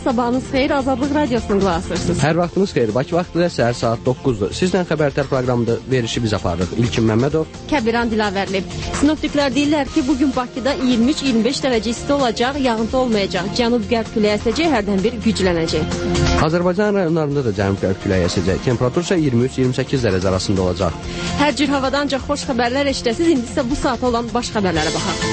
sabahınız xeyir, Azadlıq Radiosunu qulaq asırsınız. Hər vaxtınız xeyir, Bakı vaxtı da səhər saat 9-dur. Sizlə xəbərlər proqramında verişi biz aparırıq. İlkin Məmmədov, Kəbiran Dilavərli. Sinoptiklər deyirlər ki, bugün Bakıda 23-25 dərəcə isti olacaq, yağıntı olmayacaq. Cənub-qərb küləyi əsəcək, hərdən bir güclənəcək. Azərbaycan rayonlarında da cənub-qərb küləyi əsəcək. Temperatur isə 23-28 dərəcə arasında olacaq. Hər cür havada ancaq xoş xəbərlər eşidəsiz. İndi isə bu saata olan baş xəbərlərə baxaq.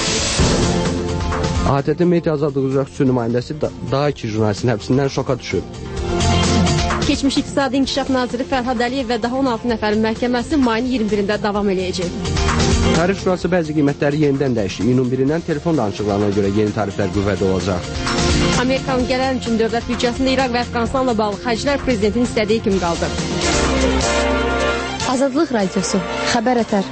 ATƏT Media Azadlığı üzrə xüsusi nümayəndəsi daha 2 jurnalistin həbsindən şoka düşüb. Keçmiş İqtisadi İnkişaf Naziri Fərhad Əliyev və daha 16 nəfərin məhkəməsi mayın 21-də davam eləyəcək. Tarif şurası bəzi qiymətləri yenidən dəyişdi. İyunun 1-dən telefon danışıqlarına görə yeni tariflər qüvvədə olacaq. Amerikanın gələn üçün dövlət büdcəsində İraq və Əfqanistanla bağlı xərclər prezidentin istədiyi kimi qaldı. Azadlıq Radiosu, xəbər ətər.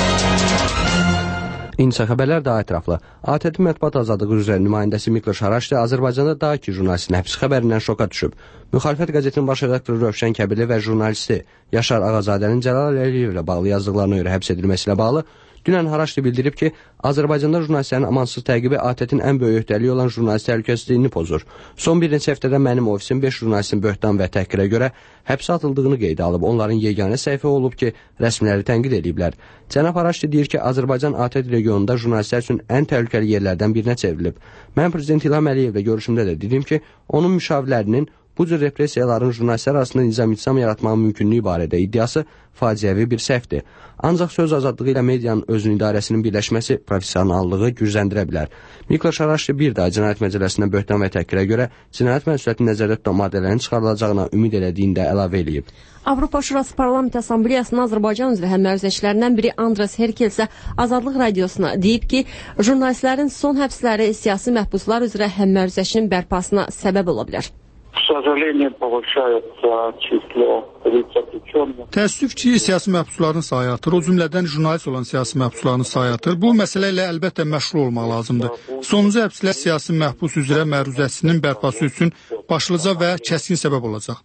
İnsə xəbərlər daha ətraflı. ATƏT Mətbuat Azadlığı üzrə nümayəndəsi Mikloş Haraçlı Azərbaycanda daha 2 jurnalistin həbsi xəbərindən şoka düşüb. Müxalifət qəzetinin baş redaktoru Rövşən Kəbirli və jurnalisti Yaşar Ağazadənin Cəlal Əliyevlə bağlı yazdıqlarına görə həbs edilməsi ilə bağlı dünən Haraçlı bildirib ki, Azərbaycanda jurnalistlərin amansız təqibi ATƏT-in ən böyük öhdəliyi olan jurnalist təhlükəsizliyini pozur. Son bir neçə həftədə mənim ofisim 5 jurnalistin böhtan və təhqirə görə həbsə atıldığını qeydə alıb. Onların yeganə səhifə olub ki, rəsmiləri tənqid ediblər. Cənab Haraçlı deyir ki, Azərbaycan ATƏT regionunda jurnalistlər üçün ən təhlükəli yerlərdən birinə çevrilib. Mən Prezident İlham Əliyevlə görüşümdə də dedim ki, onun müşavirlərinin bu cür repressiyaların jurnalistlər arasında nizam yaratmağın mümkünlüyü barədə iddiası faciəvi bir səhvdir. Ancaq söz azadlığı ilə medianın özünün idarəsinin birləşməsi professionallığı gücləndirə bilər. Mikloş Haraçlı bir daha cinayət məcəlləsində böhtan və təhqirə görə cinayət məsuliyyətini nəzərdə tutan maddələrin çıxarılacağına ümid elədiyini də əlavə eləyib. Avropa Şurası Parlament Assambleyasının Azərbaycan üzrə həmvərzəşlərindən biri Andras Herkel isə Azadlıq Radiosuna deyib ki, jurnalistlərin son həbsləri siyasi məhbuslar üzrə həmvərzəşinin bərpasına səbəb ola bilər. Təəssüf ki, siyasi məhbusların sayı artır, o cümlədən jurnalist olan siyasi məhbusların sayı artır. Bu məsələ ilə əlbəttə məşğul olmaq lazımdır. Sonuncu həbslər siyasi məhbus üzrə məruzəsinin bərpası üçün başlıca və kəskin səbəb olacaq.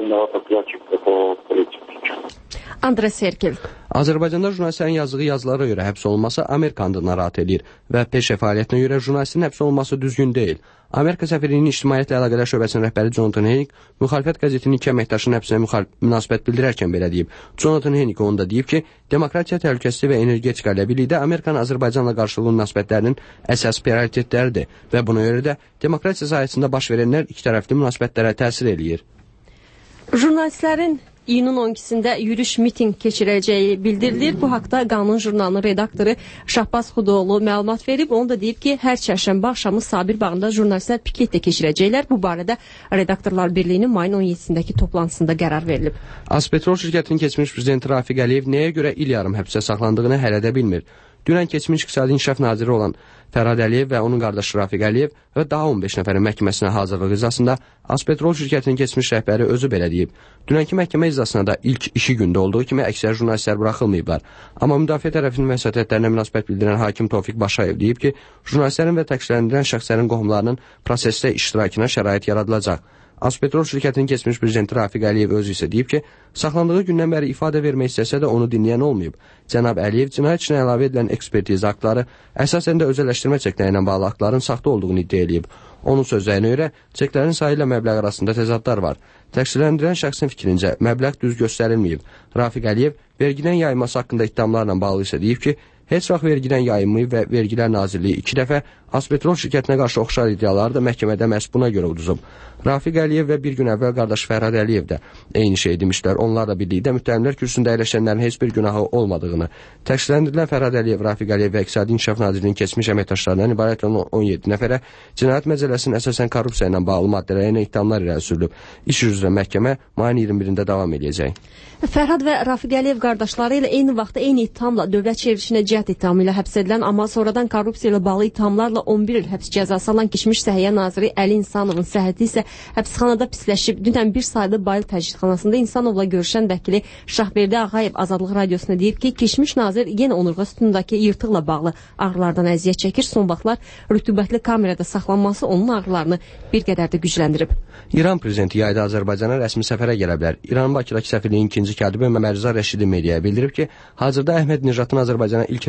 Andras Herkel. Azərbaycanda jurnalistlərin yazdığı yazılara görə həbs olunması Amerikanı da narahat edir və peşə fəaliyyətinə görə jurnalistin həbs olunması düzgün deyil. Amerika səfirliyinin ictimaiyyətlə əlaqədar şöbəsinin rəhbəri Jonathan Hennick müxalifət qəzetinin 2 əməkdaşının həbsinə münasibət bildirərkən belə deyib. Jonathan Hennick onu da deyib ki, demokratiya, təhlükəsizlik və energetika ilə birlikdə Amerikanın Azərbaycanla qarşılıqlı münasibətlərinin əsas prioritetləridir və buna görə də demokratiya sahəsində baş verənlər ikitərəfli münasibətlərə təsir eləyir. Jurnalistlərin iyunun 12-sində yürüyüş miting keçirəcəyi bildirilir. Bu haqda Qanun jurnalının redaktoru Şahbaz Xudoğlu məlumat verib. Onu da deyib ki, hər çərşənbə axşamı Sabir bağında jurnalistlər piknik də keçirəcəklər. Bu barədə Redaktorlar Birliyinin mayın 17-sindəki toplantısında qərar verilib. Azpetrol şirkətinin keçmiş prezidenti Rafiq Əliyev nəyə görə il yarım həbsdə saxlandığını hələ də bilmir. Dünən keçmiş İqtisadi İnkişaf Naziri olan Fərhad Əliyev və onun qardaşı Rafiq Əliyev və daha 15 nəfərin məhkəməsinə hazırlıq iclasında Azpetrol şirkətinin keçmiş rəhbəri özü belə deyib. Dünənki məhkəmə iclasına da ilk 2 gündə olduğu kimi əksər jurnalistlər buraxılmayıblar. Amma müdafiə tərəfinin vəsatətlərinə münasibət bildirən hakim Tofiq Başayev deyib ki, jurnalistlərin və təqsirləndirilən şəxslərin qohumlarının prosesdə iştirakına şərait yaradılacaq. Azpetrol şirkətinin keçmiş prezidenti Rafiq Əliyev özü isə deyib ki, saxlandığı gündən bəri ifadə vermək istəsə də onu dinləyən olmayıb. Cənab Əliyev cinayət işinə əlavə edilən ekspertiza aktları, əsasən də özəlləşdirmə çekləri ilə bağlı aktların saxta olduğunu iddia edib. Onun sözlərinə görə çeklərin sayı ilə məbləğ arasında təzadlar var. Təqsirləndirilən şəxsin fikrincə məbləğ düz göstərilməyib. Rafiq Əliyev verginin yayılması haqqında iddialarla bağlı isə deyib ki, heç vaxt vergiden yayınmayıb və Vergilər Nazirliyi 2 dəfə Azpetrol şirkətinə qarşı oxşar iddiaları da məhkəmədə məhz buna görə uduzub. Rafiq Əliyev və bir gün əvvəl qardaşı Fərhad Əliyev də eyni şey demişlər. Onlar da birlikdə müttəhimlər kürsüsündə əyləşənlərin heç bir günahı olmadığını, təqsirləndirilən Fərhad Əliyev, Rafiq Əliyev və İqtisadi İnkişaf Nazirliyinin keçmiş əməkdaşlarından ibarət olan 17 nəfərə cinayət məcəlləsinin əsasən korrupsiya ilə bağlı maddələrə ilə ittihamlar irəli sürülüb. İş üzrə məhkəmə mayın 21-də davam edəcək. Fərhad və Rafiq Əliyev qardaşları ilə eyni vaxtda eyni ittihamla dövlət çevrilişinə cəhd ittihamı ilə həbs edilən, amma sonradan korrupsiya ilə bağlı ittihamlarla 11 il həbs cəzası alan keçmiş Səhiyyə naziri Əli İnsanovun səhhəti isə həbsxanada pisləşib. Dünən bir sayda Bayıl təcridxanasında İnsanovla görüşən vəkili Şahverdi Ağayev Azadlıq Radiosuna deyib ki, keçmiş nazir yenə onurğa sütunundakı yırtıqla bağlı ağrılardan əziyyət çəkir. Son vaxtlar rütubətli kamerada saxlanması onun ağrılarını bir qədər də gücləndirib. İran prezidenti yayda Azərbaycana rəsmi səfərə gələ bilər. İranın Bakıdakı səfirliyin ikinci katibi Məmərza Rəşidi mediaya bildirib ki, hazırda Əhməd Nijatın Azərbaycana ilk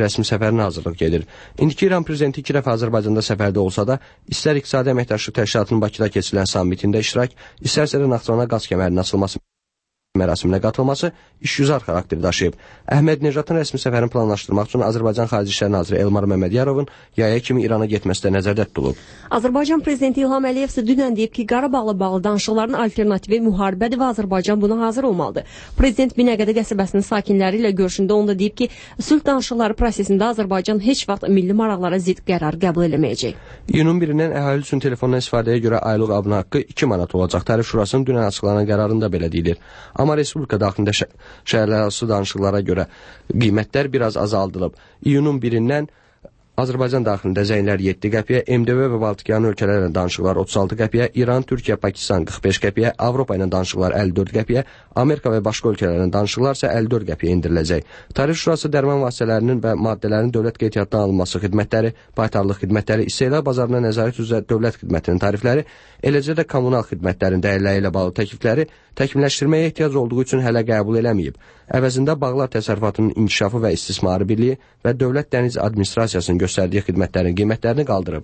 ilk rəsmi səfərinə hazırlıq gedir. İndiki İran prezidenti 2 dəfə Azərbaycanda səfərdə olsa da, istər İqtisadi Əməkdaşlıq Təşkilatının Bakıda keçirilən sammitində iştirak, istərsə də Naxçıvana qaz kəmərinin açılması mərasiminə qatılması işgüzar xarakter daşıyıb. Əhməd Necatın rəsmi səfərini planlaşdırmaq üçün Azərbaycan Xarici İşlər Naziri Elmar Məmmədiyarovun yaya kimi İrana getməsi də nəzərdə tutulub. Azərbaycan prezidenti İlham Əliyev isə dünən deyib ki, Qarabağla bağlı danışıqların alternativi müharibədir və Azərbaycan buna hazır olmalıdır. Prezident Binəqədi qəsəbəsinin sakinləri ilə görüşündə onda deyib ki, sülh danışıqları prosesində Azərbaycan heç vaxt milli maraqlara zidd qərar qəbul eləməyəcək. İyunun 1-dən əhali üçün telefondan istifadəyə görə aylıq abunə haqqı 2 manat olacaq. Tərif Şurasının dünən açıqlanan qərarında belə deyilir. Amma Respublika daxilində şəhərlərarası danışıqlara görə qiymətlər biraz azaldılıb. İyunun 1-dən Azərbaycan daxilində zənglər 7 qəpiyə, MDV və Baltikyanı ölkələrlə danışıqlar 36 qəpiyə, İran, Türkiyə, Pakistan 45 qəpiyə, Avropa ilə danışıqlar 54 qəpiyə, Amerika və başqa ölkələrlə danışıqlar isə 54 qəpiyə endiriləcək. Tarif Şurası dərman vasitələrinin və maddələrin dövlət qeydiyyatdan alınması xidmətləri, baytarlıq xidmətləri, istehlak bazarına nəzarət üzrə dövlət xidmətinin tarifləri, eləcə də kommunal xidmətlərin dəyərləri ilə bağlı təklifləri təkmilləşdirməyə ehtiyac olduğu üçün hələ qəbul eləməyib. Əvəzində Bağlar Təsərrüfatının İnkişafı və İstismarı Birliyi və Dövlət Dəniz Administrasiyasının göstərdiyi xidmətlərin qiymətlərini qaldırıb.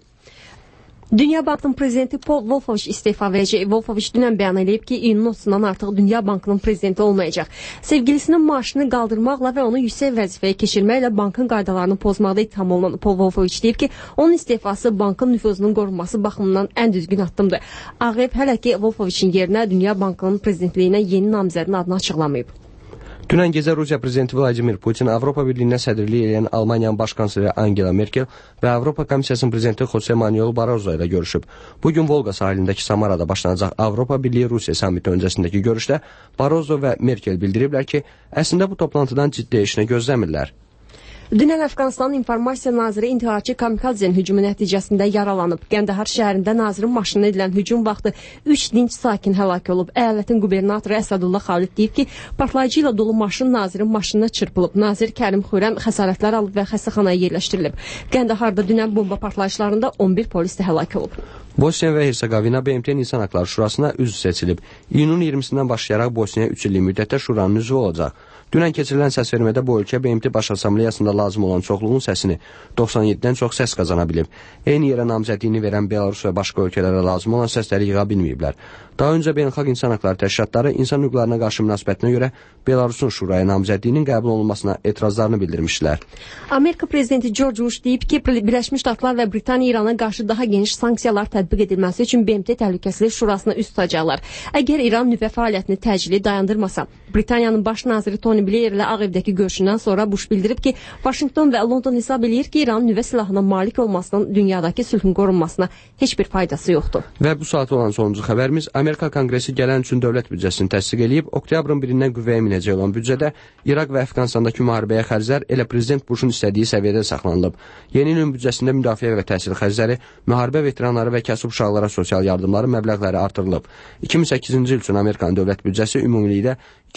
Dünya Bankının prezidenti Paul Wolfowicz istefa verəcək. Wolfowicz dünən bəyan edib ki, iyunun 30-dan artıq Dünya Bankının prezidenti olmayacaq. Sevgilisinin maaşını qaldırmaqla və onu yüksək vəzifəyə keçirməklə bankın qaydalarını pozmaqda ittiham olunan Paul Wolfowicz deyib ki, onun istefası bankın nüfuzunun qorunması baxımından ən düzgün addımdır. Ağ Ev hələ ki Wolfowiczin yerinə Dünya Bankının prezidentliyinə yeni namizədin adını açıqlamayıb. Dünən gecə Rusiya prezidenti Vladimir Putin Avropa Birliyinə sədrlik edən Almaniyanın baş kansleri Angela Merkel və Avropa Komissiyasının prezidenti Jose Manuel Barroso ilə görüşüb. Bugün Volqa sahilindəki Samarada başlanacaq Avropa Birliyi Rusiya sammiti öncəsindəki görüşdə Barroso və Merkel bildiriblər ki, əslində bu toplantıdan ciddi işini gözləmirlər. Dünən Əfqanistanın informasiya naziri intiharçı Kamikadzenin hücumu nəticəsində yaralanıb. Qəndahar şəhərində nazirin maşınına edilən hücum vaxtı 3 dinc sakin həlak olub. Əyalətin qubernatoru Əsədullah Xalid deyib ki, partlayıcı ilə dolu maşın nazirin maşınına çırpılıb. Nazir Kərim Xürəm xəsarətlər alıb və xəstəxanaya yerləşdirilib. Qəndaharda dünən bomba partlayışlarında 11 polis də həlak olub. Bosniya və Hersegovina BMT İnsan Haqları Şurasına üzv seçilib. İyunun 20-sindən başlayaraq Bosniya 3 illik müddətdə Şuranın üzvü olacaq. Dünən keçirilən səsvermədə bu ölkə BMT Baş Assambleyasında lazım olan çoxluğun səsini 97-dən çox səs qazana bilib. Eyni yerə namzədliyini verən Belarus və başqa ölkələrə lazım olan səsləri yığa bilməyiblər. Daha öncə Beynəlxalq İnsan Haqları Təşkilatları insan hüquqlarına qarşı münasibətinə görə Belarusun Şuraya namzədliyinin qəbul olunmasına etirazlarını bildirmişdilər. Amerika prezidenti George Bush deyib ki, Birləşmiş Ştatlar və Britaniya İrana qarşı daha geniş sanksiyalar tətbiq edilməsi üçün BMT Təhlükəsizlik Şurasına üst tutacaqlar. Əgər İran nüvə fəaliyyətini təcili dayandırmasa, Britaniyanın baş naziri Tony Blair ilə Ağ Evdəki görüşündən sonra Bush bildirib ki, Vaşinqton və London hesab edir ki, İranın nüvə silahına malik olmasının dünyadakı sülhün qorunmasına heç bir faydası yoxdur. Və bu saat olan sonuncu xəbərimiz Amerika Konqresi gələn üçün dövlət büdcəsini təsdiq edib, oktyabrın 1-dən qüvvəyə minəcək olan büdcədə İraq və Əfqanistandakı müharibəyə xərclər elə prezident Bushun istədiyi səviyyədə saxlanılıb. Yeni ilin büdcəsində müdafiə və təhsil xərcləri, müharibə veteranları və kasıb uşaqlara sosial yardımları məbləğləri artırılıb. 2008-ci il üçün Amerikanın dövlət büdcəsi ümumilikdə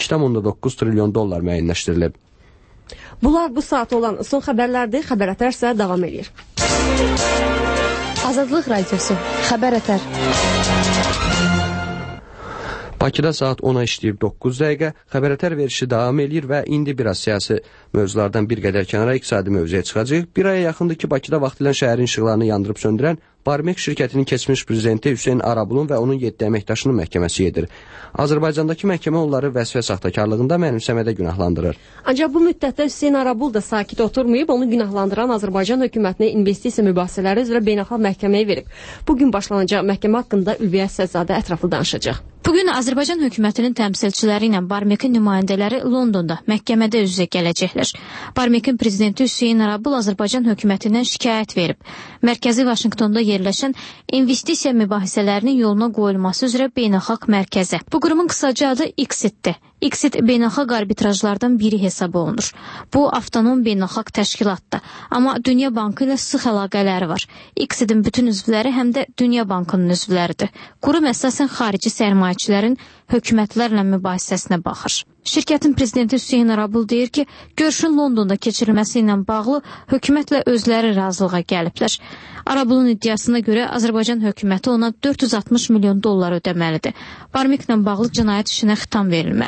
2,9 trilyon dollar müəyyənləşdirilib. Bunlar bu saat olan son xəbərlərdir. Xəbər Ətər isə davam edir. Azadlıq Radiosu, Xəbər Ətər. Bakıda saat 10-a işləyib 9 dəqiqə, Xəbər Ətər verişi davam edir və indi biraz siyasi mövzulardan bir qədər kənara iqtisadi mövzuya çıxacaq. Bir aya yaxındır ki, Bakıda vaxtilə şəhərin işıqlarını yandırıb söndürən Barmek şirkətinin keçmiş prezidenti Hüseyn Arabulun və onun 7 əməkdaşının məhkəməsi edir. Azərbaycandakı məhkəmə onları vəzifə saxtakarlığında mənimsəmədə günahlandırır. Ancaq bu müddətdə Hüseyn Arabul da sakit oturmayıb, onu günahlandıran Azərbaycan hökumətinə investisiya mübahisələri üzrə beynəlxalq məhkəməyə verib. Bugün başlanacaq məhkəmə haqqında Ülviyə Səzadə ətraflı danışacaq. Bugün Azərbaycan hökumətinin təmsilçiləri ilə Barmekin nümayəndələri Londonda məhkəmədə üz-üzə gələcəklər. Barmekin prezidenti Hüseyn Arabul Azərbaycan hökumətindən şikayət verib. Mərkəzi Vaşinqtonda yerləşən investisiya mübahisələrinin yoluna qoyulması üzrə beynəlxalq mərkəzə. Bu qurumun qısaca adı ICSID-dir. ICSID beynəlxalq arbitrajlardan biri hesab olunur. Bu avtonom beynəlxalq təşkilatdır. Amma Dünya Bankı ilə sıx əlaqələri var. ICSID-in bütün üzvləri həm də Dünya Bankının üzvləridir. Qurum əsasən xarici sərmayəçilərin hökumətlərlə mübahisəsinə baxır. Şirkətin prezidenti Hüseyn Arabul deyir ki, görüşün Londonda keçirilməsi ilə bağlı hökumətlə özləri razılığa gəliblər. Arabulun iddiasına görə Azərbaycan hökuməti ona 460 milyon dollar ödəməlidir. Barmiklə bağlı cinayət işinə xitam verilməlidir.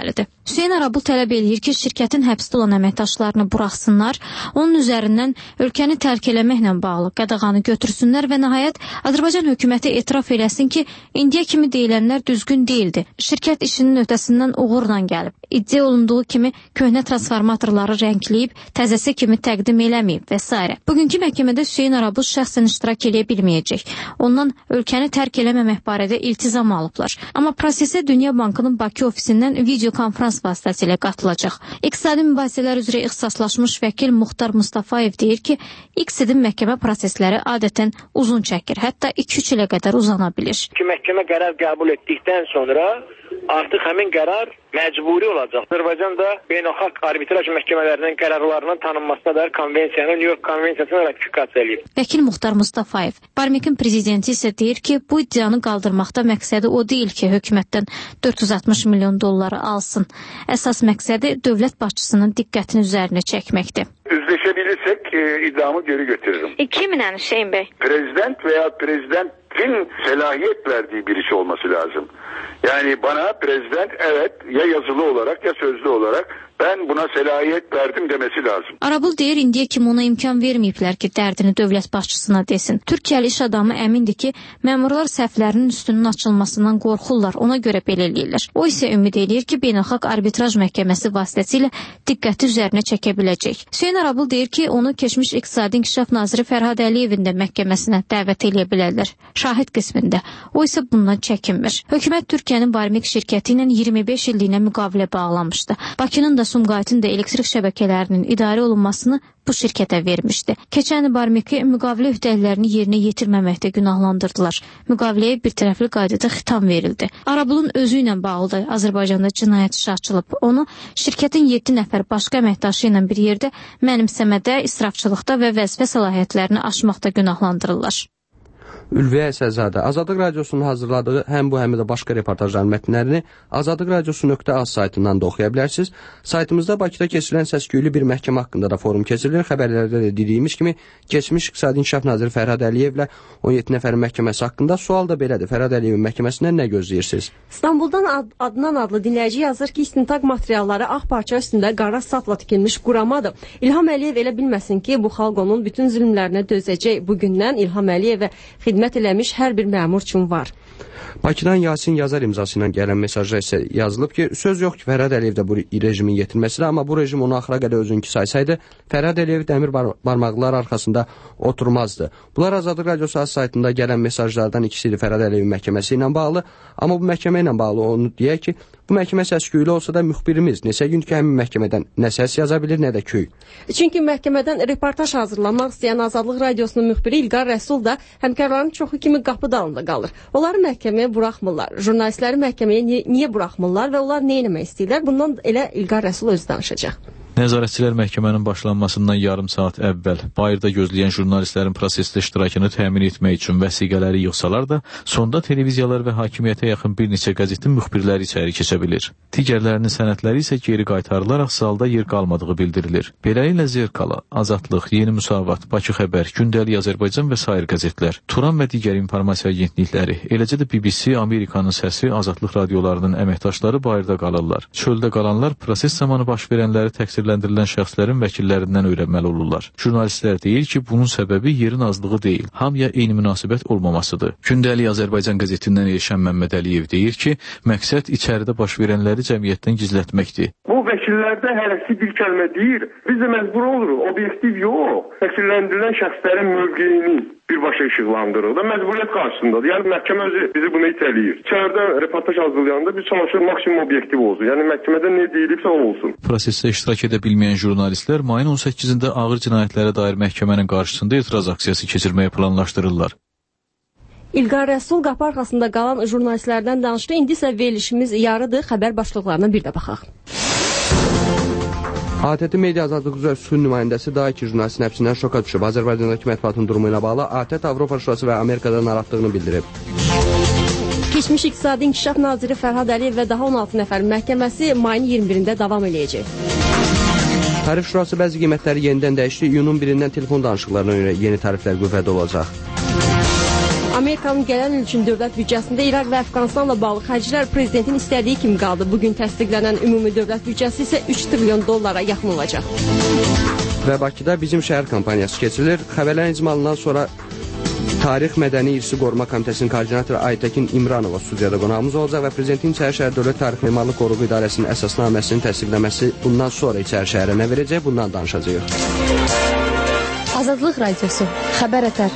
Hüseyn Arabul tələb eləyir ki, şirkətin həbsdə olan əməkdaşlarını buraxsınlar, onun üzərindən ölkəni tərk eləməklə bağlı qadağanı götürsünlər və nəhayət Azərbaycan hökuməti etiraf eləsin ki, indiyə kimi deyilənlər düzgün deyildi. Şirkət işinin öhdəsindən uğurla gəlib. İddia olunduğu kimi köhnə transformatorları rəngləyib, təzəsi kimi təqdim eləməyib və s. Bugünkü məhkəmədə Hüseyn Arabul şəxsən iştirak eləyə bilməyəcək. Ondan ölkəni tərk eləməmək barədə iltizam alıblar. Amma prosesə Dünya Bankının Bakı ofisindən video konferans vasitəsilə qatılacaq. İqtisadi mübahisələr üzrə ixtisaslaşmış vəkil Muxtar Mustafayev deyir ki, iqtisadi məhkəmə prosesləri adətən uzun çəkir, hətta 2-3 ilə qədər uzana bilir. Məhkəmə qərar qəbul etdikdən sonra artıq həmin qərar məcburi olacaq. Azərbaycan da beynəlxalq arbitraj məhkəmələrinin qərarlarının tanınmasına dair konvensiyanı, New York konvensiyasını ratifikasiya edib. Vəkil Muxtar Mustafayev, Barmekin prezidenti isə deyir ki, bu iddianı qaldırmaqda məqsədi o deyil ki, hökumətdən 460 milyon dolları alsın. Əsas məqsədi dövlət başçısının diqqətini üzərinə çəkməkdir. Üzleşebilirsek iddiamı geri götürürüm. Kiminlə Hüseyin Bey? Prezident veya prezidentin selahiyet verdiği birisi olması lazım. Yani bana prezident evet ya yazılı olarak ya sözlü olarak ben buna selahiyet verdim demesi lazım. Arabul deyir, indiyə kimi ona imkan verməyiblər ki, dərdini dövlət başçısına desin. Türkiyəli iş adamı əmindir ki, məmurlar səhvlərinin üstünün açılmasından qorxurlar, ona görə belə eləyirlər. O isə ümid eləyir ki, beynəlxalq arbitraj məhkəməsi vasitəsilə diqqəti üzərinə çəkə biləcək. Hüseyn Arabul deyir ki, onu keçmiş İqtisadi İnkişaf Naziri Fərhad Əliyevin də məhkəməsinə dəvət eləyə bilərlər, şahid qismində. O isə bundan çəkinmir. Hökumət Türkiyənin Barmik şirkəti ilə 25 illiyinə müqavilə bağlamışdı. Bakının da Sumqayıtın da elektrik şəbəkələrinin idarə olunmasını bu şirkətə vermişdi. Keçən il Barmiki müqavilə öhdəliklərini yerinə yetirməməkdə günahlandırdılar. Müqaviləyə bir tərəfli qaydada xitam verildi. Arabulun özü ilə bağlı da Azərbaycanda cinayət işi açılıb. Onu şirkətin 7 nəfər başqa əməkdaşı ilə bir yerdə mənimsəmədə, israfçılıqda və vəzifə səlahiyyətlərini aşmaqda günahlandırırlar. Ülviyə Əsəlzadə, Azadlıq Radiosunun hazırladığı həm bu, həm də başqa reportajların mətnlərini Azadlıq Radiosu.az saytından da oxuya bilərsiniz. Saytımızda Bakıda keçirilən səs-küylü bir məhkəmə haqqında da forum keçirilir. Xəbərlərdə də dediyimiz kimi, keçmiş İqtisadi İnkişaf Naziri Fərhad Əliyevlə 17 nəfərin məhkəməsi haqqında sual da belədir. Fərhad Əliyevin məhkəməsindən nə gözləyirsiniz? İstanbuldan Adnan adlı dinləyici yazır ki, istintaq materialları ağ parça üstündə qara safla tikilmiş quramadır. İlham Əliyev elə bilməsin ki, bu xalq onun bütün zülmlərinə dözəcək. Bugündən İlham Əliyevə xidmət eləmiş hər bir məmur üçün var. Bakıdan Yasin Yazar imzası ilə gələn mesajda isə yazılıb ki, söz yox ki, Fərhad Əliyev də bu rejimin yetirməsidir, amma bu rejim onu axıra qədər özünkü saysaydı, Fərhad Əliyev dəmir barmaqlar arxasında oturmazdı. Bunlar Azadlıq Radiosu saytında gələn mesajlardan ikisidir Fərhad Əliyevin məhkəməsi ilə bağlı, amma bu məhkəmə ilə bağlı onu deyək ki, bu məhkəmə səs-küylü olsa da müxbirimiz neçə gün ki, həmin məhkəmədən nə səs yaza bilir, nə də küy. Çünki məhkəmədən reportaj hazırlamaq istəyən Azadlıq Radiosunun müxbiri İlqar Rəsul da həmkarların çoxu kimi qapı dalında qalır. Onları məhkəməyə buraxmırlar. Jurnalistləri məhkəməyə niyə buraxmırlar və onlar nə etmək istəyirlər? Bundan elə İlqar Rəsul özü danışacaq. Nəzarətçilər məhkəmənin başlanmasından yarım saat əvvəl bayırda gözləyən jurnalistlərin prosesdə iştirakını təmin etmək üçün vəsiqələri yığsalar da, sonda televiziyalar və hakimiyyətə yaxın bir neçə qəzetin müxbirləri içəri keçə bilir. Digərlərinin sənədləri isə geri qaytarılaraq salda yer qalmadığı bildirilir. Beləliklə Zerkala, Azadlıq, Yeni Müsavat, Bakı Xəbər, Gündəlik Azərbaycan və sair qəzetlər, Turan və digər informasiya agentlikləri, eləcə də BBC, Amerikanın səsi, Azadlıq radiolarının əməkdaşları bayırda qalırlar. Çöldə qalanlar proses zamanı baş verənləri təqsirləndirilən şəxslərin vəkillərindən öyrənməli olurlar. Jurnalistlər deyir ki, bunun səbəbi yerin azlığı deyil, hamıya eyni münasibət olmamasıdır. Gündəlik Azərbaycan qəzetindən Elşən Məmməd Əliyev deyir ki, məqsəd içəridə baş verənləri cəmiyyətdən gizlətməkdir. Bu vəkillərdə hərəsi bir kəlmə deyir, biz də məcbur oluruq, obyektiv yox. Təqsirləndirilən şəxslərin mövqeyini birbaşa işıqlandırır da məcburiyyət qarşısındadır. Yəni məhkəmə özü bizi bunu itələyir. İçəridə reportaj hazırlayanda biz çalışırıq maksimum obyektiv olsun. Yəni məhkəmədə nə deyilibsə o olsun. Prosesdə iştirak edə bilməyən jurnalistlər mayın 18-də ağır cinayətlərə dair məhkəmənin qarşısında etiraz aksiyası keçirməyə planlaşdırırlar. İlqar Rəsul qapı arxasında qalan jurnalistlərdən danışdı. İndi isə verilişimiz yarıdır. Xəbər başlıqlarına bir də baxaq. ATƏT Media Azadlıq üzrə nümayəndəsi daha iki jurnalistin həbsindən şoka düşüb. Azərbaycandakı mətbuatın durumu ilə bağlı ATƏT Avropa Şurası və Amerikada narahatlığını bildirib. Keçmiş İqtisadi İnkişaf Naziri Fərhad Əliyev və daha 16 nəfərin məhkəməsi mayın 21-də davam eləyəcək. Tarif Şurası bəzi qiymətləri yenidən dəyişdi. İyunun 1-dən telefon danışıqlarına görə yeni tariflər qüvvədə olacaq. Amerikanın gələn il üçün dövlət büdcəsində İraq və Əfqanistanla bağlı xərclər prezidentin istədiyi kimi qaldı. Bugün təsdiqlənən ümumi dövlət büdcəsi isə 3 trilyon dollara yaxın olacaq. Və Bakıda Bizim Şəhər kampaniyası keçirilir. Xəbərlərin icmalından sonra Tarix Mədəni İrsi Qoruma Komitəsinin koordinatoru Aytəkin İmranova studiyada qonağımız olacaq və Prezidentin İçəri şəhər Dövlət Tarix Memarlıq Qoruğu İdarəsinin əsasnaməsinin təsdiqləməsi bundan sonra İçəri şəhərə nə verəcək? Bundan danışacağıq. Azadlıq Radiosu, Xəbər Ətər.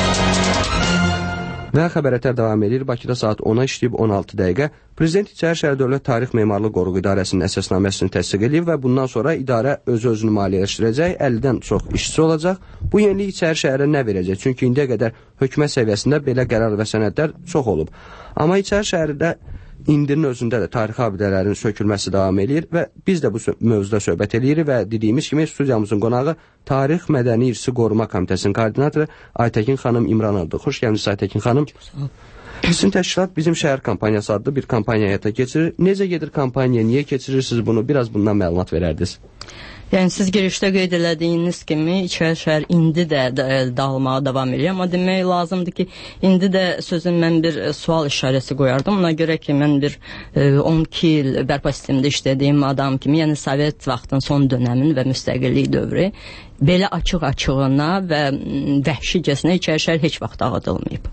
Və Xəbər Ətər davam edir. Bakıda saat 10-a işləyib 16 dəqiqə. Prezident İçəri şəhər Dövlət Tarix Memarlıq Qoruğu İdarəsinin əsasnaməsini təsdiq edib və bundan sonra idarə özünü maliyyələşdirəcək, 50-dən çox işçisi olacaq. Bu yenilik İçəri şəhərə nə verəcək? Çünki indiyə qədər hökumət səviyyəsində belə qərar və sənədlər çox olub. Amma İçəri şəhərdə indinin özündə də tarixi abidələrin sökülməsi davam edir və biz də bu mövzuda söhbət edirik və dediyimiz kimi studiyamızın qonağı Tarix Mədəni İrsi Qoruma Komitəsinin koordinatoru Aytəkin xanım İmranovdur. Xoş gəlmişsiniz Aytəkin xanım. Sizin təşkilat Bizim Şəhər kampaniyası adlı bir kampaniya həyata keçirir. Necə gedir kampaniya, niyə keçirirsiniz bunu? Biraz bundan məlumat verərdiniz. Yəni siz girişdə qeyd elədiyiniz kimi İçəri şəhər indi də dağılmağa davam edir. Amma demək lazımdır ki, indi də sözün mən bir sual işarəsi qoyardım. Ona görə ki, mən bir 12 il bərpa sistemində işlədiyim adam kimi, yəni Sovet vaxtın son dönəmin və müstəqillik dövrü belə açıq-açığına və vəhşicəsinə İçəri şəhər heç vaxt dağıdılmayıb.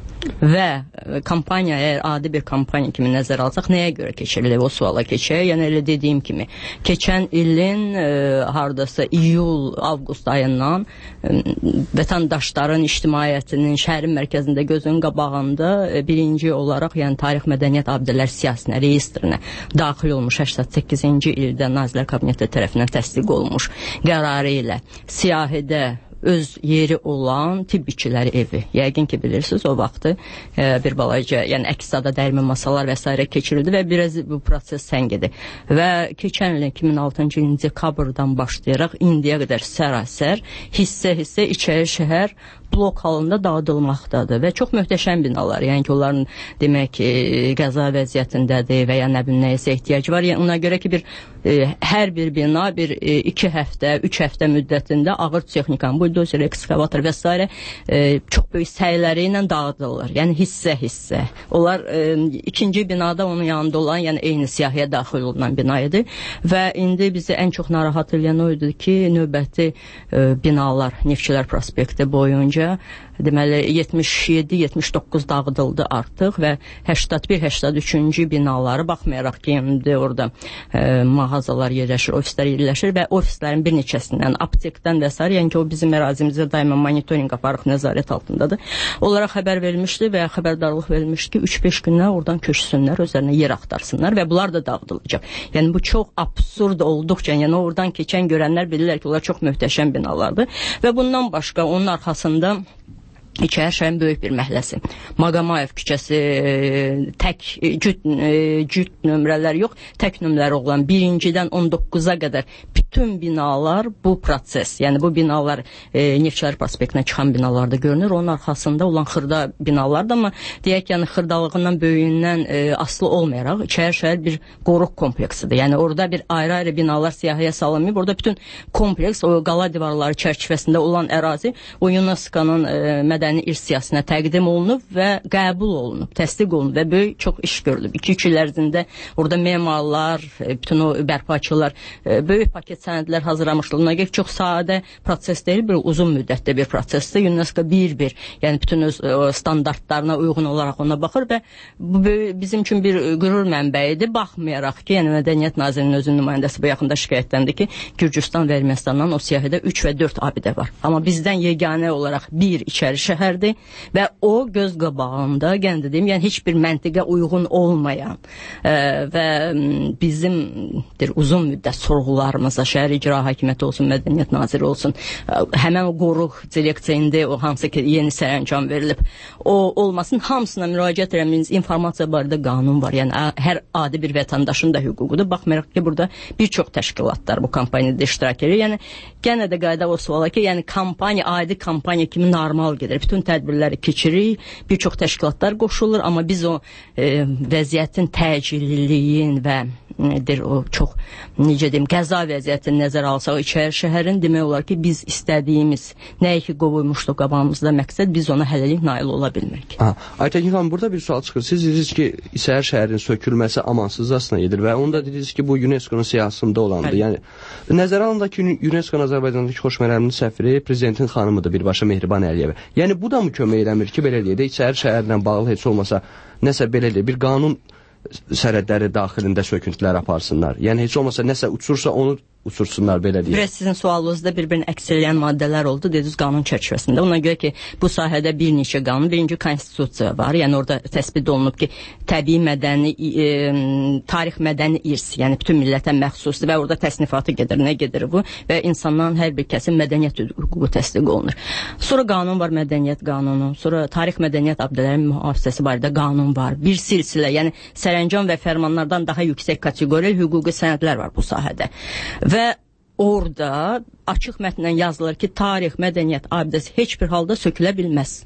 Və kampaniya əgər adi bir kampaniya kimi nəzər alsaq nəyə görə keçirilir, o suala keçək. Yəni elə dediyim kimi keçən ilin hardasa iyul-avqust ayından vətəndaşların ictimaiyyətinin şəhərin mərkəzində gözünün qabağında birinci olaraq yəni tarix mədəniyyət abidələr siyahısına, reyestrinə daxil olmuş 88-ci ildə Nazirlər Kabineti tərəfindən təsdiq olmuş qərarı ilə siyahidə öz yeri olan tibbçiləri evi. Yəqin ki bilirsiniz, o vaxtı bir balaca, yəni əks-sada dərmə masalar və s. keçirildi və biraz bu proses səngidi. Və keçən ilin 2006-cı ilin dekabrdan başlayaraq indiyə qədər sərasər hissə-hissə İçəri şəhər blok halında dağıdılmaqdadır və çox möhtəşəm binalar, yəni ki, onların demək ki, qəza vəziyyətindədir və ya nə bilim nəyəsə ehtiyac var. Yəni ona görə ki, hər bir bina 2 həftə, 3 həftə müddətində ağır texnikanın, buldozer, ekskavator və s. Çox böyük səyləri ilə dağıdılır. Yəni hissə-hissə. Onlar ikinci binada onun yanında olan, yəni eyni siyahıya daxil olunan bina idi və indi bizi ən çox narahat edən o idi ki, növbəti binalar Neftçilər prospekti boyunca deməli 77-79 dağıdıldı artıq və 81-83-cü binaları baxmayaraq ki, indi orada mağazalar yerləşir, ofislər yerləşir və ofislərin bir neçəsindən, aptekdən və s. yəni ki, o bizim ərazimizdə daima monitorinq aparıq, nəzarət altındadır. Onlara xəbər verilmişdi və xəbərdarlıq verilmişdi ki, 3-5 gündən oradan köçsünlər, özlərinə yer axtarsınlar və bunlar da dağıdılacaq. Yəni bu çox absurd olduqca, yəni oradan keçən görənlər bilirlər ki, onlar çox möhtəşəm binalardır və bundan başqa onun arxasında İçəri şəhərin böyük bir məhəlləsi. Maqamayev küçəsi tək cüt nömrələr yox, tək nömrələri olan 1-dən 19-a qədər bütün binalar bu proses, yəni bu binalar Neftçilər prospektinə çıxan binalarda görünür. Onun arxasında olan xırda binalar da, amma deyək yəni xırdalığından böyüyündən asılı olmayaraq İçəri şəhər bir qoruq kompleksidir. Yəni orada bir ayrı-ayrı binalar siyahıya salınmayıb. Orada bütün kompleks, o qala divarları çərçivəsində olan ərazi o UNESCO-nun mədəni irs siyahısına təqdim olunub və qəbul olunub, təsdiq olunub və böyük çox iş görülüb. 2-3 il ərzində orada memarlar, bütün o bərpaçılar böyük paket sənədlər hazırlamışlar. Ona görə çox sadə proses deyil, bir uzun müddətdə bir prosesdir. UNESCO bir-bir, yəni bütün öz standartlarına uyğun olaraq ona baxır və bu bizim üçün bir qürur mənbəyidir. Baxmayaraq ki, yəni Mədəniyyət Nazirinin özünün nümayəndəsi bu yaxında şikayətləndi ki, Gürcüstan və Ermənistandan o siyahıda 3 və 4 abidə var. Amma bizdən yeganə olaraq bir İçəri şəhərdir və o göz qabağında, yəni dediyim, yəni heç bir məntiqə uyğun olmayan və bizim uzun müddət sorğularımıza, şəhər icra hakimiyyəti olsun, Mədəniyyət Naziri olsun, həmən o qoruq direksiyində o hansı ki yeni sərəncam verilib, o olmasın, hamısına müraciət edəməyiniz informasiya barədə qanun var. Yəni hər adi bir vətəndaşın da hüququdur. Baxmayaraq ki, burada bir çox təşkilatlar bu kampaniyada iştirak edir. Yəni yenə də qayıdaq o suala ki, yəni kampaniya adi kampaniya kimi normal gedir. Bütün tədbirləri keçirik, bir çox təşkilatlar qoşulur, amma biz o vəziyyətin təcilliliyin və o çox, necə deyim, qəza vəziyyətini nəzərə alsaq İçəri şəhərin, demək olar ki, biz istədiyimiz nəyi ki qovulmuşduq qabağımızda məqsəd, biz ona hələlik nail ola bilmirik. Aytəkin xanım, burada bir sual çıxır. Siz dediniz ki, İçəri şəhərin sökülməsi amansızcasına gedir və onu da dediniz ki, bu UNESCO-nun siyasətində olandır. Yəni, nəzərə alındı ki, UNESCO-nun Azərbaycandakı xoşməramlı səfiri prezidentin xanımıdır, birbaşa Mehriban Əliyeva. Yəni, bu da mı kömək eləmir ki, belə deyək də, İçəri şəhərlə bağlı heç olmasa nəsə belə deyək, bir qanun sərhədləri daxilində söküntülər aparsınlar. Yəni, heç olmasa nəsə uçursa onu uçursunlar, belə deyək. Biraz sizin sualınızda bir-birini əks eləyən maddələr oldu, dediniz qanun çərçivəsində. Ona görə ki, bu sahədə bir neçə qanun, birinci konstitusiya var, yəni orada təsbit olunub ki, təbii mədəni, tarix mədəni irs, yəni bütün millətə məxsusdur və orada təsnifatı gedir, nə gedir bu və insanların hər bir kəsin mədəniyyət hüququ təsdiq olunur. Sonra qanun var, mədəniyyət qanunu, sonra tarix mədəniyyət abidələrinin mühafizəsi barədə qanun var, bir silsilə, yəni sərəncam və fərmanlardan daha yüksək kateqoriyal hüquqi sənədlər var bu sahədə. Və orada açıq mətnən yazılır ki, tarix, mədəniyyət abidəsi heç bir halda sökülə bilməz.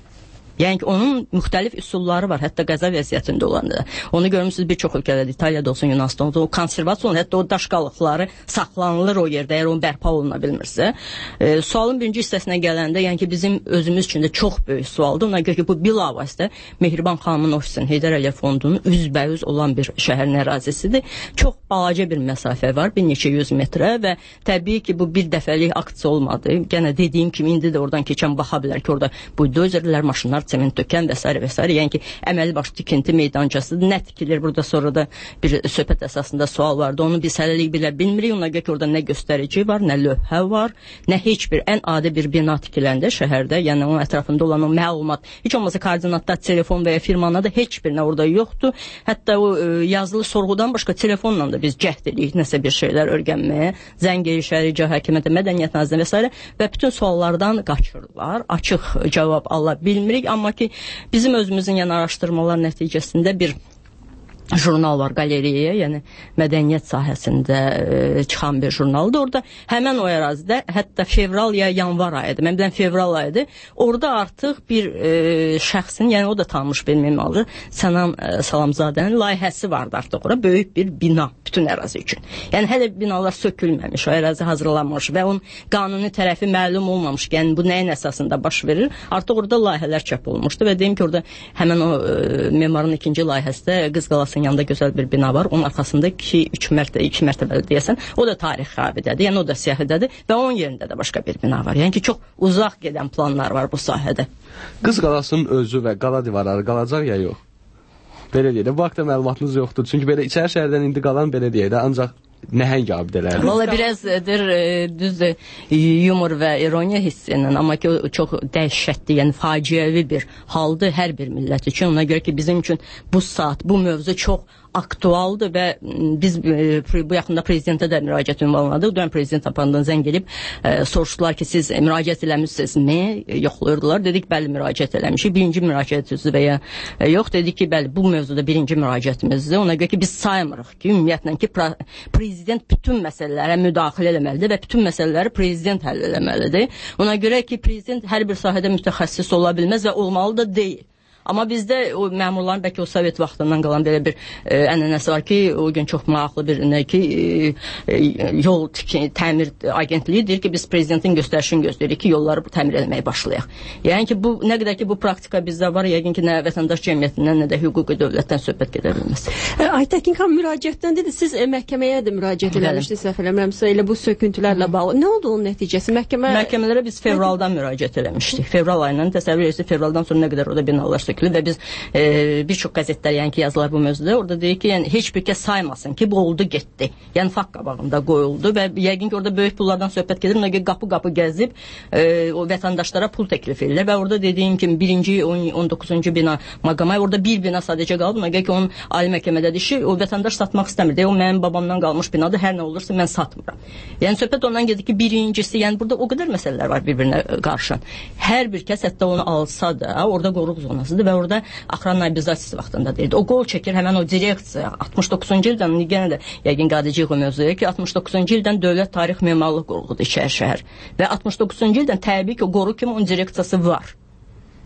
Yəni ki, onun müxtəlif üsulları var, hətta qəza vəziyyətində olanda. Onu görmüsünüz bir çox ölkələrdə, İtaliyada olsun, Yunanıstanda olsun, o konservasiya olun, hətta o daş qalıqları saxlanılır o yerdə, əgər onu bərpa oluna bilmirsə. Sualın birinci hissəsinə gələndə, yəni ki, bizim özümüz üçün də çox böyük sualdır. Ona görə ki, bu bilavasitə Mehriban xanımın ofisinin, Heydər Əliyev fondunun üzbəyüz olan bir şəhərin ərazisidir. Çox balaca bir məsafə var, bir neçə yüz metrə və təbii ki, bu bir dəfəlik aksiya olmadı. Gənə dediyim kimi, indi də oradan keçən baxa bilər ki, orada buldozerlər, maşınlar, sement tökən və s. və s. Yəni ki, əməli baş tikinti meydancasıdır. Nə tikilir burada, sonra da bir söhbət əsasında sual vardı. Onu biz hələlik bilə bilmirik. Ona görə ki, orada nə göstərici var, nə lövhə var, nə heç bir ən adi bir bina tikiləndə şəhərdə, yəni onun ətrafında olan o məlumat, heç olmasa koordinatlar, telefon və ya firmanlar da heç birinə orada yoxdur. Hətta o yazılı sorğudan başqa telefonla da biz cəhd edirik nəsə bir şeylər öyrənməyə. Zəngəli şəhəri icra hakimiyyəti, mədəniyyət nazirliyi və s. və bütün suallardan qaçırlar. Açıq cavab ala bilmirik. Amma ki, bizim özümüzün yəni araşdırmalar nəticəsində bir jurnal var, qaleriya, yəni mədəniyyət sahəsində çıxan bir jurnaldır. Orada həmən o ərazidə, hətta fevral ya yanvar ayıdır, mən bilən fevral ayıdır, orada artıq bir şəxsin, yəni o da tanınmış bir memardır, Sənan Salamzadənin layihəsi vardı artıq ora, böyük bir bina bütün ərazi üçün. Yəni hələ binalar sökülməmiş, o ərazi hazırlanmış və onun qanuni tərəfi məlum olmamış, yəni bu nəyin əsasında baş verir, artıq orada layihələr çap olmuşdu və deyim ki, orada həmən o memarın ikinci layihəsində Qız Qalasının yanında gözəl bir bina var. Onun arxasında iki mərtəbəli deyəsən. O da tarixi abidədir. Yəni o da siyahidədir və onun yerində də başqa bir bina var. Yəni ki, çox uzaq gedən planlar var bu sahədə. Qız Qalasının özü və qala divarları qalacaq ya yox? Belə deyək də, bu haqda məlumatınız yoxdur. Çünki belə İçəri şəhərdən indi qalan belə deyək də, ancaq nəhəng abidələrdir. Valla birazdır düzdür yumor və ironiya hissi ilə, amma ki o çox dəhşətli, yəni faciəvi bir haldır hər bir millət üçün. Ona görə ki, bizim üçün bu saat, bu mövzu çox aktualdır və biz bu yaxında prezidentə də müraciət ünvanladıq. Dünən prezident aparından zəng gelib soruşdular ki, siz müraciət eləmişsinizmi? Yoxlayırdılar. Dedik, bəli, müraciət eləmişik. Birinci müraciətimizdir və ya yox. Dedik ki, bəli, bu mövzuda birinci müraciətimizdir. Ona görə ki, biz saymırıq ki, ümumiyyətlə ki, prezident bütün məsələlərə müdaxilə eləməlidir və bütün məsələləri prezident həll eləməlidir. Ona görə ki, prezident hər bir sahədə mütəxəssis ola bilməz və olmalı da deyil. Amma bizdə o məmurların bəlkə o Sovet vaxtından qalan belə bir ənənəsi var ki, o gün çox maraqlı bir yol təmir agentliyi deyir ki, biz prezidentin göstərişini gözləyirik ki, yolları təmir etməyə başlayaq. Yəni ki, bu nə qədər ki, bu praktika bizdə var, yəqin ki, nə vətəndaş cəmiyyətindən, nə də hüquqi dövlətdən söhbət gedə bilməz. Aytəkin xanım, müraciətdən dedi, siz məhkəməyə də müraciət eləmişdiniz, səhv eləmirəmsə, elə bu söküntülərlə bağlı. Nə oldu onun nəticəsi? Məhkəmələrə biz fevraldan müraciət eləmişdik. Fevral ayından təsəvvür edirsiniz, fevraldan sonra nə qədər orada binalar sökülür və biz bir çox qəzetlər yəni ki, yazılar bu mövzuda. Orada deyir ki, yəni heç bir kəs saymasın ki, bu oldu, getdi. Yəni fakt qabağında qoyuldu və yəqin ki, orada böyük pullardan söhbət gedir. Ona görə qapı-qapı gəzib o vətəndaşlara pul təklif edirlər və orada dediyim kimi birinci 19-cu bina Maqamay, orada bir bina sadəcə qaldı. Ona görə ki, onun ali məhkəmədə deyir, o vətəndaş satmaq istəmir. Deyir, o mənim babamdan qalmış binadır, hər nə olursa mən satmıram. Yəni söhbət ondan gedir ki, birincisi, yəni burada o qədər məsələlər var bir-birinə qarşı. Hər bir kəs hətta onu alsa da, orada qoruq zonasıdır və orada axıran naibizasiyası vaxtında deyildi. O qol çəkir həmən o direksiya 69-cu ildən, yenə də yəqin qadiciyik o mövzuya ki, 69-cu ildən Dövlət Tarix Memarlıq Qoruğudur İçəri şəhər və 69-cu ildən təbii ki, o qoruq kimi onun direksiyası var.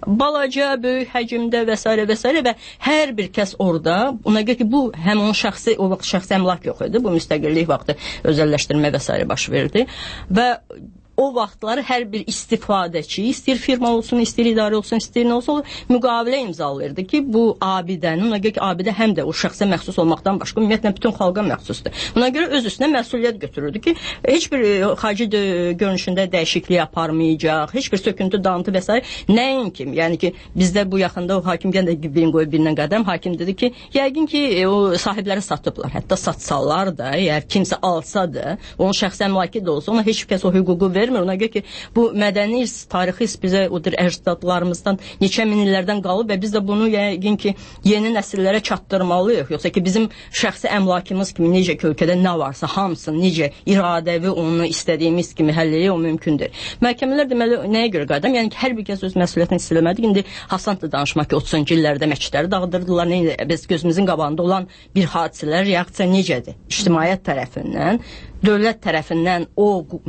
balaca, böyük həcmdə və s. və hər bir kəs orada, ona görə ki, bu həm onun şəxsi, o vaxt şəxsi əmlak yox idi, bu müstəqillik vaxtı özəlləşdirmə və s. baş verdi və o vaxtları hər bir istifadəçi, istəyir firma olsun, istəyir idarə olsun, istəyir nə olsun, müqavilə imzalayırdı ki, bu abidənin, ona görə ki, abidə həm də o şəxsə məxsus olmaqdan başqa, ümumiyyətlə bütün xalqa məxsusdur. Buna görə öz üstünə məsuliyyət götürürdü ki, heç bir xarici görünüşündə dəyişiklik aparmayacaq, heç bir söküntü, dağıntı və s. Nəyin ki, yəni ki, bizdə bu yaxında o hakim gəndə birini qoyub birindən qədəm, hakim dedi ki, yəqin ki, o sahibləri satıblar, hətta satsalar da, əgər kimsə alsa da, onun şəxsi əmlaki də olsa, ona heç kəs o hüququ vermir. Ona görə ki, bu mədəni irs, tarixi irs bizə odur əcdadlarımızdan neçə min illərdən qalıb və biz də bunu yəqin ki, yeni nəsillərə çatdırmalıyıq. Yoxsa ki, bizim şəxsi əmlakımız kimi necə ki, ölkədə nə varsa, hamısını necə iradəvi onu istədiyimiz kimi həll eləyə, o mümkündür. Məhkəmələr deməli, nəyə görə qaydam? Yəni ki, hər bir kəs öz məsuliyyətini hiss eləmədik. İndi Hasan da danışmaq ki, 30-cu illərdə məscidləri dağıdırdılar. Biz gözümüzün qabağında olan bir hadisələr, reaksiya necədir? İctimaiyyət tərəfindən, dövlət tərəfindən o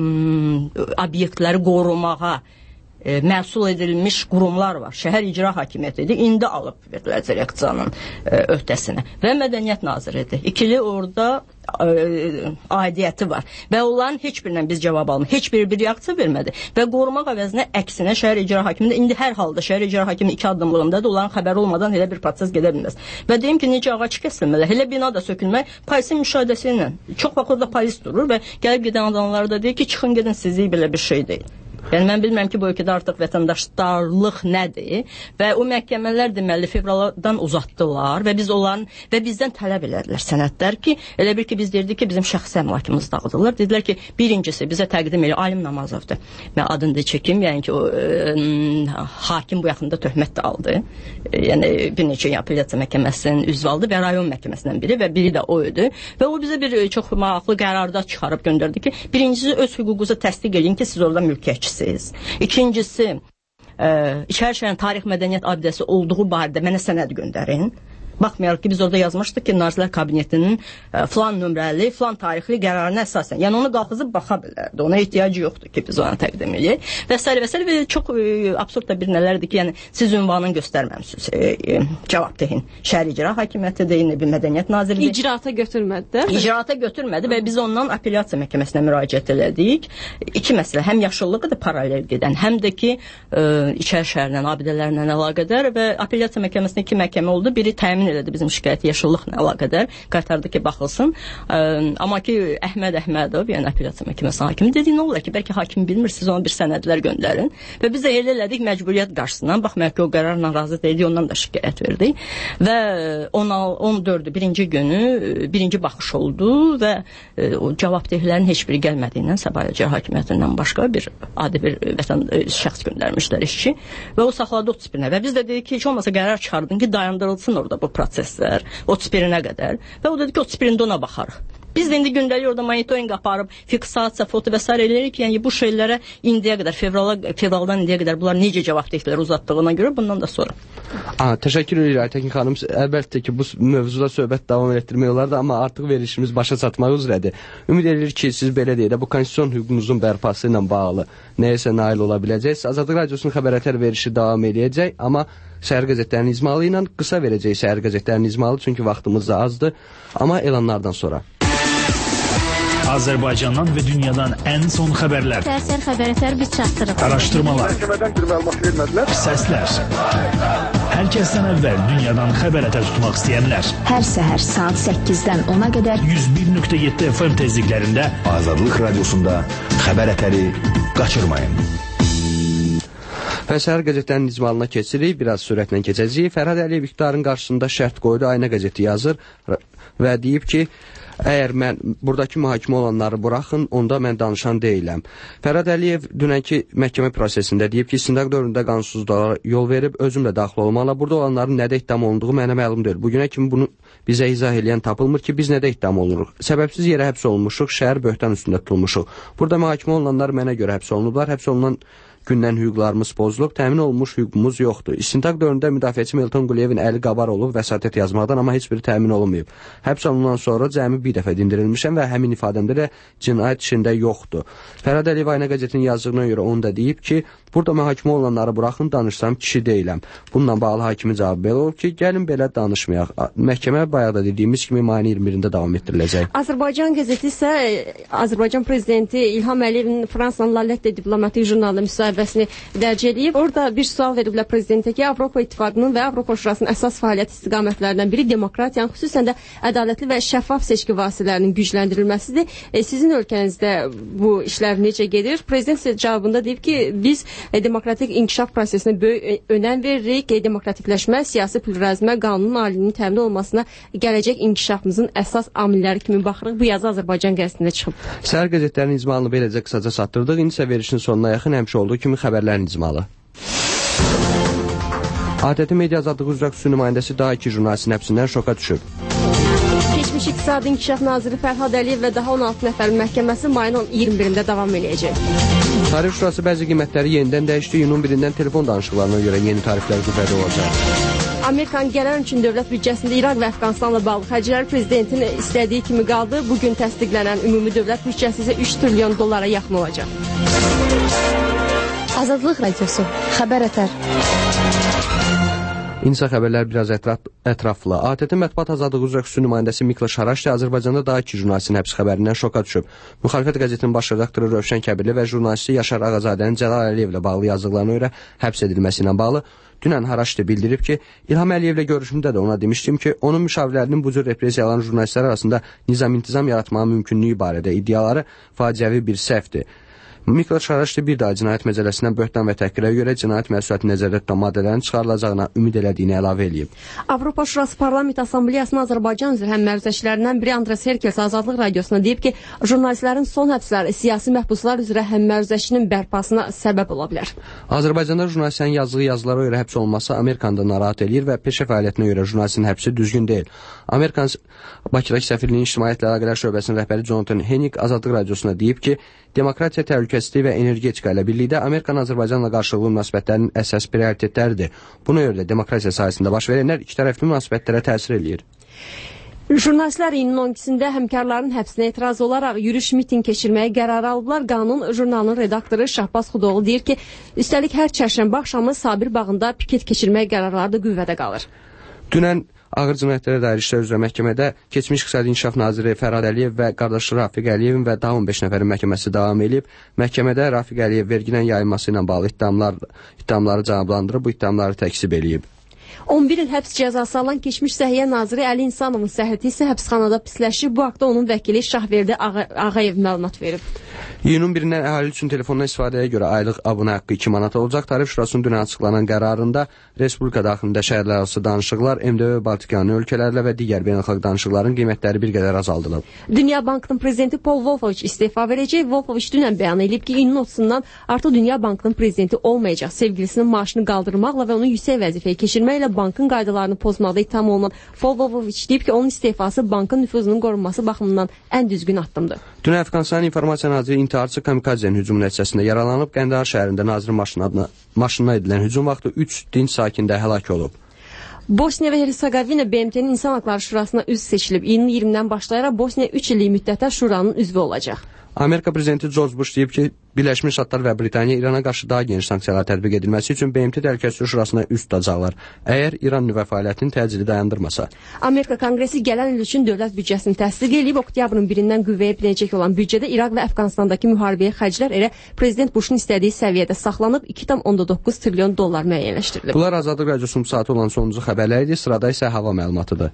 obyektləri qorumağa məsul edilmiş qurumlar var. Şəhər İcra Hakimiyyətidir. İndi alıb verdilər direksiyanın öhdəsinə. Və Mədəniyyət Naziridir. İkili orada aidiyyəti var. Və onların heç birindən biz cavab almır. Heç biri bir reaksiya vermədi. Və qorumaq əvəzinə əksinə Şəhər İcra Hakimiyyətində indi hər halda Şəhər İcra Hakimiyyəti 2 addımlığındadır. Onların xəbəri olmadan elə bir proses gedə bilməz. Və deyim ki, necə ağac kəsilməli, elə bina da sökülmək polisin müşahidəsi ilə. Çox vaxt orada polis durur və gəlib gedən adamlar da deyir ki, çıxın gedin, sizlik belə bir şey deyil. Yəni, mən bilmirəm ki, bu ölkədə artıq vətəndaşlarlıq nədir və o məhkəmələr deməli fevraldan uzatdılar və biz onların və bizdən tələb elədilər sənədlər ki, elə bir ki, biz deyirdik ki, bizim şəxsi əmlakımız dağıdılır. Dedilər ki, birincisi bizə təqdim elə Alim Namazovdur. Mən adını da çəkim, yəni ki, o hakim bu yaxında töhmət də aldı. Yəni, bir neçə apellyasiya məhkəməsinin üzvü aldı və rayon məhkəməsindən biri və biri də o idi. Və o bizə bir çox maraqlı qərarda çıxarıb göndərdi ki, birincisi öz hüququnuzu təsdiq edin ki, siz orada mülkiyyətçisiniz. İkincisi, İçərişəhərin tarix mədəniyyət abidəsi olduğu barədə mənə sənəd göndərin. Baxmayaraq ki, biz orada yazmışdıq ki, Nazirlər Kabinetinin filan nömrəli, filan tarixli qərarına əsasən. Yəni, onu qalxızıb baxa bilərdi. Ona ehtiyacı yoxdur ki, biz ona təqdim edək. Və s. və çox absurd da bir nələrdir ki, yəni, siz ünvanını göstərməmişsiniz. Cavabdehin. Şəhər İcra Hakimiyyətidir, bir Mədəniyyət Nazirliyi. İcraata götürmədi də? İcraata götürmədi və biz ondan apellyasiya məhkəməsinə müraciət elədik. İki məsələ, həm yaşıllığı da paralel gedən, həm də ki, İçərişəhərlə, abidələrlə əlaqədar və apellyasiya məhkəməsində 2 məhkəmə oldu. Biri təmin elədi bizim şikayəti yaşıllıqla əlaqədar, qaytardı ki, baxılsın. Amma ki, Əhməd Əhmədov, yəni apellyasiya məhkəməsinin hakimi dedi, nə olar ki, bəlkə hakim bilmir, siz ona bir sənədlər göndərin. Və biz də elə elədik məcburiyyət qarşısından, baxmayaq ki, o qərarla razı deyildik, ondan da şikayət verdik. Və 14-cü, birinci günü, birinci baxış oldu və o cavabdehlərin heç biri gəlmədiyindən Səbail İcra Hakimiyyətindən başqa bir adi bir şəxs göndərmişlər işçi və o saxladı 31-nə. Və biz də dedik ki, heç olmasa qərar çıxardın ki, dayandırılsın orada bu proseslər 31-nə qədər və o dedi ki, 31-də ona baxarıq. Biz də indi gündəlik orada monitoring aparıb, fiksasiya, foto və s. eləyirik ki, yəni bu şeylərə indiyə qədər, fevraldan indiyə qədər bunlar necə cavabdehlər uzatdığına görə bundan da sonra. Təşəkkür edirəm Aytəkin xanım. Əlbəttə ki, bu mövzuda söhbət davam etdirmək olardı, amma artıq verilişimiz başa çatmaq üzrədir. Ümid edirik ki, siz belə deyək də bu konstitusiyon hüququnuzun bərpası ilə bağlı nəyəsə nail ola biləcəksiniz. Azadlıq Radiosunun xəbərətər verişi davam edəcək, amma səhər qəzetlərinin izmalı ilə qısa verəcək səhər qəzetlərinin izmalı, çünki vaxtımız da azdır, amma elanlardan sonra. Azərbaycandan və dünyadan ən son xəbərlər. Səhər xəbərətər biz çatdırırıq. Araşdırmalar. Məhkəmədən bir məlumat vermədilər. Səslər. Hər kəsdən əvvəl dünyadan xəbərətər tutmaq istəyənlər. Hər səhər saat 8-dən 10-a qədər 101.7 FM tezliklərində Azadlıq Radiosunda xəbərətəri qaçırmayın. Və səhər qəzetlərinin icmalına keçirik, biraz sürətlə keçəcəyik. Fərhad Əliyev iqtidarın qarşısında şərt qoydu, Ayna qəzeti yazır və deyib ki, əgər mən buradakı mühakimə olanları buraxın, onda mən danışan deyiləm. Fərhad Əliyev dünənki məhkəmə prosesində deyib ki, istintaq dövründə qanunsuzluğa yol verib, özüm də daxil olmalı. Burada olanların nədə ittiham olunduğu mənə məlum deyil. Bugünə kimi bunu bizə izah edən tapılmır ki, biz nədə ittiham olunuruq. Səbəbsiz yerə həbs olunmuşuq, şəhər böhtan üstündə tutulmuşuq. Burada mühakimə olunanlar mənə görə həbs olunublar. Həbs olunan gündən hüquqlarımız pozulub, təmin olunmuş hüququmuz yoxdur. İstintaq dövründə müdafiəçi Milton Quliyevin əli qabar olub vəsatət yazmaqdan, amma heç biri təmin olunmayıb. Həbs olundan sonra cəmi bir dəfə dindirilmişəm və həmin ifadəmdə də cinayət işində yoxdur. Fərhad Əliyev Ayna qəzetinin yazdığına görə onu da deyib ki, burada mühakimə olanları buraxın, danışsam kişi deyiləm. Bununla bağlı hakimin cavabı belə olub ki, gəlin belə danışmayaq. Məhkəmə bayaqda dediyimiz kimi mayın 21-də davam etdiriləcək. Azərbaycan qəzeti isə Azərbaycan prezidenti İlham Əliyevin Fransanın La Lettre diplomatik jurnalında müsahibəsini dərc edib. Orada bir sual veriblər prezidentə ki, Avropa İttifaqının və Avropa Şurasının əsas fəaliyyət istiqamətlərindən biri demokratiyanın, xüsusən də ədalətli və şəffaf seçki vasitələrinin gücləndirilməsidir. Sizin ölkənizdə bu işlər necə gedir? Prezident isə cavabında deyib ki, biz demokratik inkişaf prosesinə böyük önəm veririk. Demokratikləşmə, siyasi pluralizmə, qanunun aliliyinin təmin olmasına gələcək inkişafımızın əsas amilləri kimi baxırıq. Bu yazı Azərbaycan qəzetində çıxıb. Səhər qəzetlərinin icmalını beləcə qısaca çatdırdıq. İndi isə verilişin sonuna yaxın həmişə olduğu kimi xəbərlərin icmalı. ATƏT Media Azadlığı üzrə xüsusi nümayəndəsi daha 2 jurnalistin həbsindən şoka düşüb. Keçmiş İqtisadi İnkişaf Naziri Fərhad Əliyev və daha 16 nəfərin məhkəməsi mayın 21-də davam edəcək. Tarif Şurası bəzi qiymətləri yenidən dəyişdi. İyunun 1-dən telefon danışıqlarına görə yeni tariflər qüvvədə olacaq. Amerikanın gələn üçün dövlət büdcəsində İraq və Əfqanistanla bağlı xərclər prezidentin istədiyi kimi qaldı. Bugün təsdiqlənən ümumi dövlət büdcəsi isə 3 trilyon dollara yaxın olacaq. Azadlıq Radiosu, Xəbər Ətər. İnsa xəbərlər biraz ətraflı. ATƏT Mətbuat Azadlığı üzrə xüsusi nümayəndəsi Mikla Şaraşdi Azərbaycanda daha 2 jurnalistin həbs xəbərindən şoka düşüb. Müxalifət qəzetinin baş redaktoru Rövşən Kəbirli və jurnalisti Yaşar Ağazadənin Cəlal Əliyevlə bağlı yazdıqlarına görə həbs edilməsi ilə bağlı dünən Haraşdi bildirib ki, İlham Əliyevlə görüşümdə də ona demişdim ki, onun müşavirlərinin bu cür repressiyaların jurnalistlər arasında nizam-intizam yaratmağı mümkünlüyü barədə iddiaları faciəvi bir səhvdir. Mikla Şaraşdi bir daha cinayət məcəlləsindən böhtan və təhqirə görə cinayət məsuliyyəti nəzərdə tutan maddələrin çıxarılacağına ümid elədiyini əlavə edib. Avropa Şurası Parlament Assambleyasının Azərbaycan üzrə həmməruzəçilərindən biri Andres Herkels Azadlıq Radiosuna deyib ki, jurnalistlərin son həbsləri siyasi məhbuslar üzrə həmməruzəçinin bərpasına səbəb ola bilər. Azərbaycanda jurnalistlərin yazdığı yazılara görə həbs olması Amerikanda narahat edir və peşə fəaliyyətinə görə jurnalistin həbsi düzgün deyil. Amerikan Bakıdakı səfirliyinin İctimaiyyətlə Əlaqələr şöbəsinin rəhbəri Jonathan Hennig Azadlıq Radiosuna deyib ki, demokratiya, təhlükəsizlik və energetika ilə birlikdə Amerikanın Azərbaycanla qarşılıqlı münasibətlərinin əsas prioritetləridir. Buna görə də demokratiya sahəsində baş verənlər ikitərəfli münasibətlərə təsir eləyir. Jurnalistlər iyunun 12-sində həmkarların həbsinə etiraz olaraq yürüyüş miting keçirməyə qərar alıblar. Qanun jurnalının redaktoru Şahbaz Xudoğlu deyir ki, üstəlik hər çərşənbə axşamı Sabir bağında piket keçirməyə qərarları da qüvvədə qalır. Dünən Ağır cinayətlərə dair işlər üzrə məhkəmədə keçmiş İqtisadi İnkişaf Naziri Fərhad Əliyev və qardaşı Rafiq Əliyevin və daha 15 nəfərin məhkəməsi davam edib. Məhkəmədə Rafiq Əliyev verginin yayılması ilə bağlı ittihamları cavablandırıb, bu ittihamları təkzib eləyib. 11 il həbs cəzası alan keçmiş Səhiyyə Naziri Əli İnsanovun səhhəti isə həbsxanada pisləşib. Bu haqda onun vəkili Şahverdi Ağayev məlumat verib. İyunun 1-dən əhali üçün telefondan istifadəyə görə aylıq abunə haqqı 2 manat olacaq. Tarif Şurasının dünən açıqlanan qərarında Respublika daxilində şəhərlər arası danışıqlar, MDV Baltikanı ölkələrlə və digər beynəlxalq danışıqların qiymətləri bir qədər azaldılıb. Dünya Bankının prezidenti Paul Wolfowicz istefa verəcək. Wolfowicz dünən bəyan edib ki, iyunun 30-dan artıq Dünya Bankının prezidenti olmayacaq. Sevgilisinin maaşını qaldırmaqla və onu yüksək vəzifəyə keçirməklə bankın qaydalarını pozmaqda ittiham olunan Paul Wolfowicz deyib ki, onun istefası bankın nüfuzunun qorunması baxımından ən düzgün addımdır. Dünən Əfqanistanın İnformasiya Naziri intiharçı kamikazənin hücumu nəticəsində yaralanıb. Qəndahar şəhərində nazirin maşınına edilən hücum vaxtı 3 dinc sakin də həlak olub. Bosniya və Hersegovina BMT-nin İnsan Haqları Şurasına üzv seçilib. İyunun 20-dən başlayaraq Bosniya 3 illik müddətə Şuranın üzvü olacaq. Amerika prezidenti George Bush deyib ki, Birləşmiş Ştatlar və Britaniya İrana qarşı daha geniş sanksiyalar tətbiq edilməsi üçün BMT Təhlükəsizlik Şurasına üz tutacaqlar, əgər İran nüvə fəaliyyətini təcili dayandırmasa. Amerika Konqresi gələn il üçün dövlət büdcəsini təsdiq edib. Oktyabrın 1-dən qüvvəyə minəcək olan büdcədə İraq və Əfqanistandakı müharibəyə xərclər elə prezident Bushun istədiyi səviyyədə saxlanıb 2,9 trilyon dollar müəyyənləşdirilib. Bunlar Azadlıq Radiosunun saatı olan sonuncu xəbərləridir. Sırada isə hava məlumatıdır.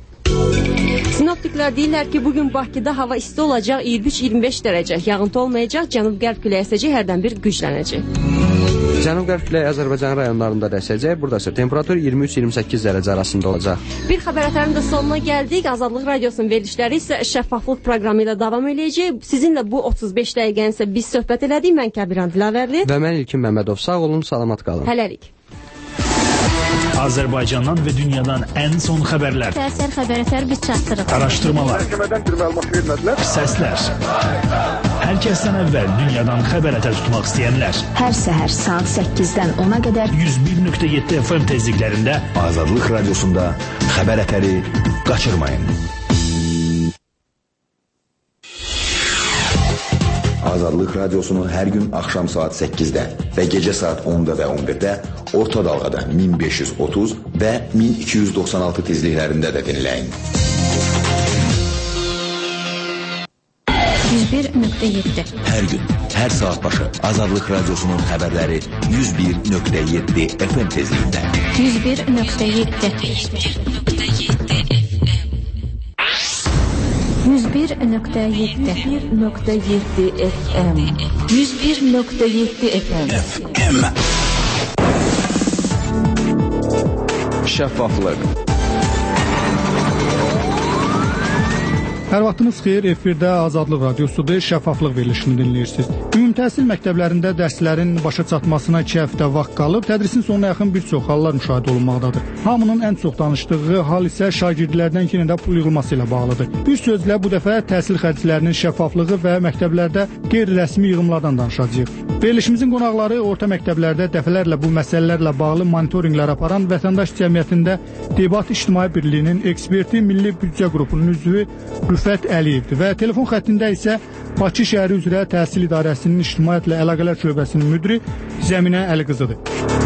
Sinoptiklər deyirlər ki, bugün Bakıda hava isti olacaq, 23-25 dərəcə, yağıntı olmayacaq, cənub-qərb küləyi əsəcək, hərdən bir güclənəcək. Cənub-qərb küləyi Azərbaycan rayonlarında da əsəcək, burada isə temperatur 23-28 dərəcə arasında olacaq. Bir xəbərlərin də sonuna gəldik. Azadlıq Radiosunun verilişləri isə şəffaflıq proqramı ilə davam edəcək. Sizinlə bu 35 dəqiqəni isə biz söhbət elədik. Mən Kəbiran Dilavərli. Və mən İlkin Məmmədov. Sağ olun, salamat qalın. Hələlik. Azərbaycandan və dünyadan ən son xəbərlər. Xəbər biz çatdırırıq. Araşdırmalar. Məhkəmədən bir məlumat vermədilər. Səslər. Hər kəsdən əvvəl dünyadan xəbər tutmaq istəyənlər. Hər səhər saat 8-dən 10-a qədər 101.7 FM tezliklərində Azadlıq Radiosunda xəbər ətəri qaçırmayın. Azadlıq Radiosunu hər gün axşam saat 8-də və gecə saat 10-da və 11-də orta dalğada 1530 və 1296 tezliklərində də dinləyin. 101.7 Hər gün, hər saat başı Azadlıq Radiosunun xəbərləri 101.7 FM tezliyində. 101.7 101.7 FM 101.7 FM Şəffaflıq. Hər vaxtınız xeyir, efirdə Azadlıq Radiosudur, şəffaflıq verilişini dinləyirsiniz. Ümumtəhsil məktəblərində dərslərin başa çatmasına 2 həftə vaxt qalıb, tədrisin sonuna yaxın bir çox hallar müşahidə olunmaqdadır. Hamının ən çox danışdığı hal isə şagirdlərdən yenə də pul yığılması ilə bağlıdır. Bir sözlə bu dəfə təhsil xərclərinin şəffaflığı və məktəblərdə qeyri-rəsmi yığımlardan danışacağıq. Verilişimizin qonaqları orta məktəblərdə dəfələrlə bu məsələlərlə bağlı monitorinqlər aparan Vətəndaş Cəmiyyətində Debat İctimai Birliyinin eksperti Milli Büdcə qrupunun üzvü Rüfət Əliyevdir və telefon xəttində isə Bakı şəhəri üzrə Təhsil İdarəsinin İctimaiyyətlə Əlaqələr şöbəsinin müdiri Zəminə Əliqızıdır.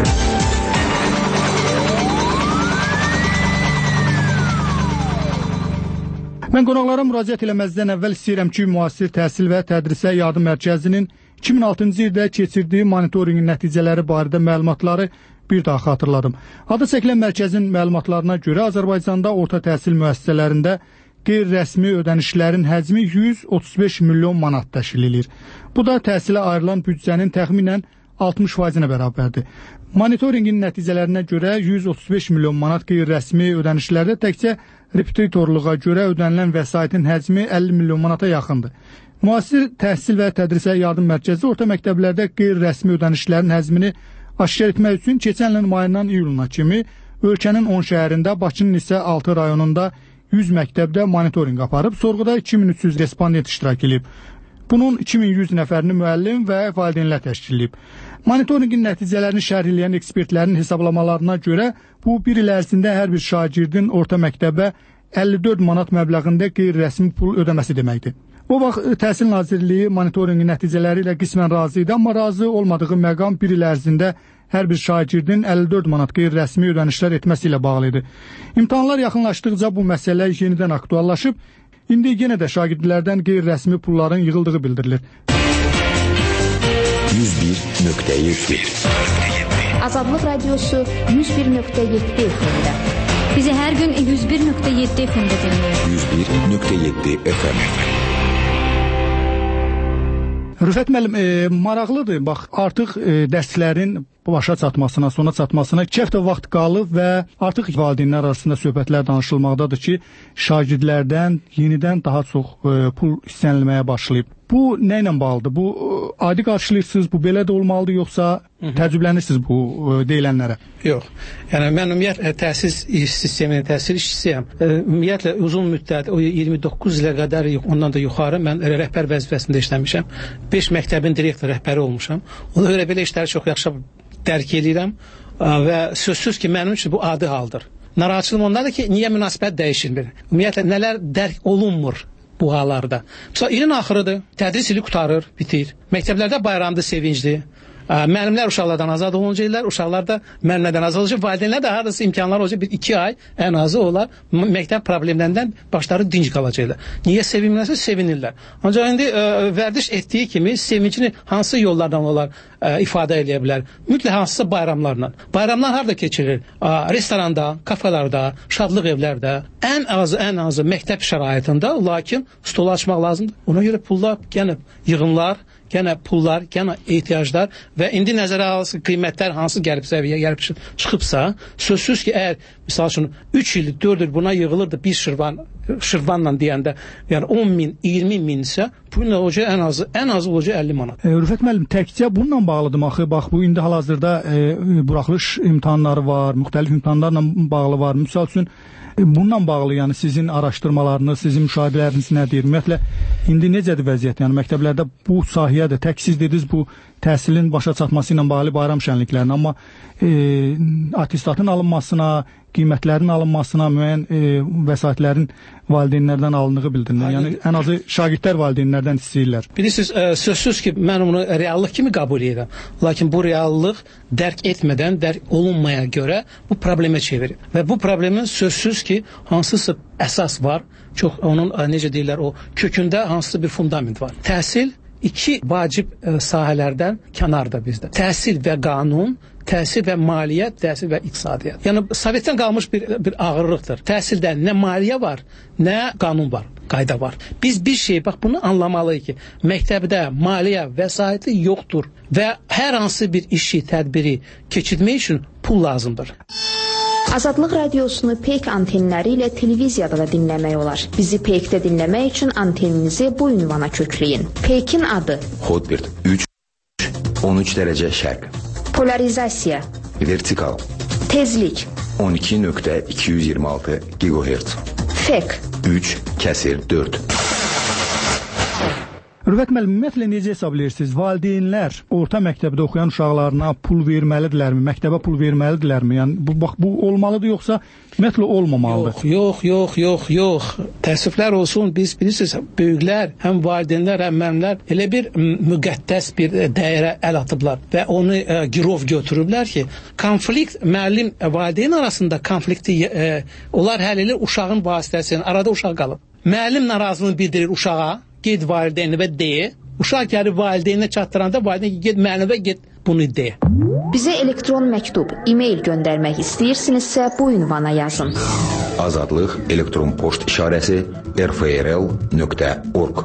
Mən qonaqlara müraciət eləməzdən əvvəl istəyirəm ki, müasir təhsil və tədrisə yardım mərkəzinin 2006-cı ildə keçirdiyi monitorinqin nəticələri barədə məlumatları bir daha xatırladım. Adı çəkilən mərkəzin məlumatlarına görə Azərbaycanda orta təhsil müəssisələrində qeyri-rəsmi ödənişlərin həcmi 135 milyon manat təşkil edir. Bu da təhsilə ayrılan büdcənin təxminən 60%-nə bərabərdir. Monitorinqin nəticələrinə görə 135 milyon manat qeyri-rəsmi ödənişlərdə təkcə repetitorluğa görə ödənilən vəsaitin həcmi 50 milyon manata yaxındır. Müasir təhsil və tədrisə yardım mərkəzi orta məktəblərdə qeyri-rəsmi ödənişlərin həzmini aşkar etmək üçün keçən ilin mayından iyuluna kimi ölkənin 10 şəhərində, Bakının isə 6 rayonunda 100 məktəbdə monitorinq aparıb, sorğuda 2300 respondent iştirak edib. Bunun 2100 nəfərini müəllim və valideynlər təşkil edib. Monitorinqin nəticələrini şərh edən ekspertlərin hesablamalarına görə bu bir il ərzində hər bir şagirdin orta məktəbə 54 manat məbləğində qeyri-rəsmi pul ödəməsi deməkdir. O vaxt Təhsil Nazirliyi monitorinqin nəticələri ilə qismən razı idi, amma razı olmadığı məqam bir il ərzində hər bir şagirdin 54 manat qeyri-rəsmi ödənişlər etməsi ilə bağlı idi. İmtahanlar yaxınlaşdıqca bu məsələ yenidən aktuallaşıb, indi yenə də şagirdlərdən qeyri-rəsmi pulların yığıldığı bildirilir. 101.7 Azadlıq Radiosu 101.7 FM-də. Bizi hər gün 101.7 FM-də dinləyin. 101.7 FM. Rüfət müəllim, maraqlıdır. Bax, artıq dərslərin başa çatmasına, sona çatmasına 2 həftə vaxt qalıb və artıq valideynlər arasında söhbətlər danışılmaqdadır ki, şagirdlərdən yenidən daha çox pul istənilməyə başlayıb. Bu nə ilə bağlıdır? Bu adi qarşılayırsınız, bu belə də olmalıdır, yoxsa təcrübələnirsiniz bu deyilənlərə? Yox. Yəni mən ümumiyyətlə təhsil sisteminin təhsil işçisiyəm. Ümumiyyətlə uzun müddət, o 29 ilə qədər, ondan da yuxarı mən rəhbər vəzifəsində işləmişəm. 5 məktəbin direktor rəhbəri olmuşam. Ona görə belə işləri çox yaxşı dərk edirəm və sözsüz ki, mənim üçün bu adi haldır. Narahatçılığım ondadır ki, niyə münasibət dəyişilmir? Ümumiyyətlə nələr dərk olunmur bu hallarda. Məsələn, ilin axırıdır, tədris ili qutarır, bitir. Məktəblərdə bayramdır, sevincli. Müəllimlər uşaqlardan azad olunacaqlar, uşaqlar da müəllimlərdən azad olacaq, valideynlər də hardasa imkanlar olacaq, 1-2 ay ən azı onlar məktəb problemlərindən başları dinc qalacaqlar. Niyə sevinmirlərsə sevinirlər. Ancaq indi vərdiş etdiyi kimi sevincini hansı yollardan onlar ifadə edə bilər? Mütləq hansısa bayramlarla. Bayramlar harada keçirilir? Restoranda, kafelarda, şadlıq evlərdə, ən azı məktəb şəraitində, lakin stolu açmaq lazımdır. Ona görə pullar gəlib, yığınlar gənə pullar, gənə ehtiyaclar və indi nəzərə alınsa qiymətlər hansı gəlib səviyyəyə gəlib çıxıbsa, sözsüz ki, əgər misal üçün 3 il, 4 il buna yığılırdı bir şırvanla deyəndə, yəni 10 min, 20 min isə bu gün olacaq ən azı olacaq 50 manat. Rüfət müəllim, təkcə bununla bağlıdır axı. Bax bu indi hal-hazırda buraxılış imtahanları var, müxtəlif imtahanlarla bağlı var. Misal üçün bununla bağlı, yəni sizin araşdırmalarınız, sizin müşahidələriniz nədir? Ümumiyyətlə indi necədir vəziyyət? Yəni məktəblərdə bu sahəyə də tək siz dediniz bu təhsilin başa çatması ilə bağlı bayram şənliklərinə, amma attestatın alınmasına, qiymətlərin alınmasına, müəyyən vəsaitlərin valideynlərdən alındığı bildirilir. Yəni ən azı şagirdlər valideynlərdən istəyirlər. Bilirsiniz, sözsüz ki, mən onu reallıq kimi qəbul edirəm. Lakin bu reallıq dərk etmədən, dərk olunmaya görə bu problemə çevirir. Və bu problemin sözsüz ki, hansısa əsas var, çox onun necə deyirlər, o kökündə hansısa bir fundament var. Təhsil iki vacib sahələrdən kənarda bizdə. Təhsil və qanun, təhsil və maliyyət, təhsil və iqtisadiyyat. Yəni Sovetdən qalmış bir ağırlıqdır. Təhsildə nə maliyyə var, nə qanun var, qayda var. Biz bir şey, bax bunu anlamalıyıq ki, məktəbdə maliyyə vəsaiti yoxdur və hər hansı bir işi, tədbiri keçirmək üçün pul lazımdır. Azadlıq radiosunu PEYK antenləri ilə televiziyada da dinləmək olar. Bizi PEYK-də dinləmək üçün anteninizi bu ünvana kökləyin. PEYK-in adı Hotbird 13 dərəcə şərq. Polarizasiya. Vertikal. Tezlik. 12.226 GHz. FEK. 3/4. Rüfət müəllim, ümumiyyətlə necə hesablayırsınız? Valideynlər orta məktəbdə oxuyan uşaqlarına pul verməlidirlərmi? Məktəbə pul verməlidirlərmi? Yəni bu olmalıdır yoxsa ümumiyyətlə olmamalıdır? Yox. Təəssüflər olsun, biz bilirsiniz, böyüklər, həm valideynlər, həm müəllimlər elə bir müqəddəs bir dəyərə əl atıblar və onu girov götürüblər ki, konflikt müəllim valideyn arasında konflikti onlar həll edir uşağın vasitəsilə. Arada uşaq qalıb. Müəllim narazılığını bildirir uşağa. Get valideynə deyə, uşaq gəlib valideynə çatdıranda valideyn get müəllimə get bunu deyə. Bizə elektron məktub, e-mail göndərmək istəyirsinizsə bu ünvana yazın. Azadlıq elektron poçt işarəsi rfrl.org.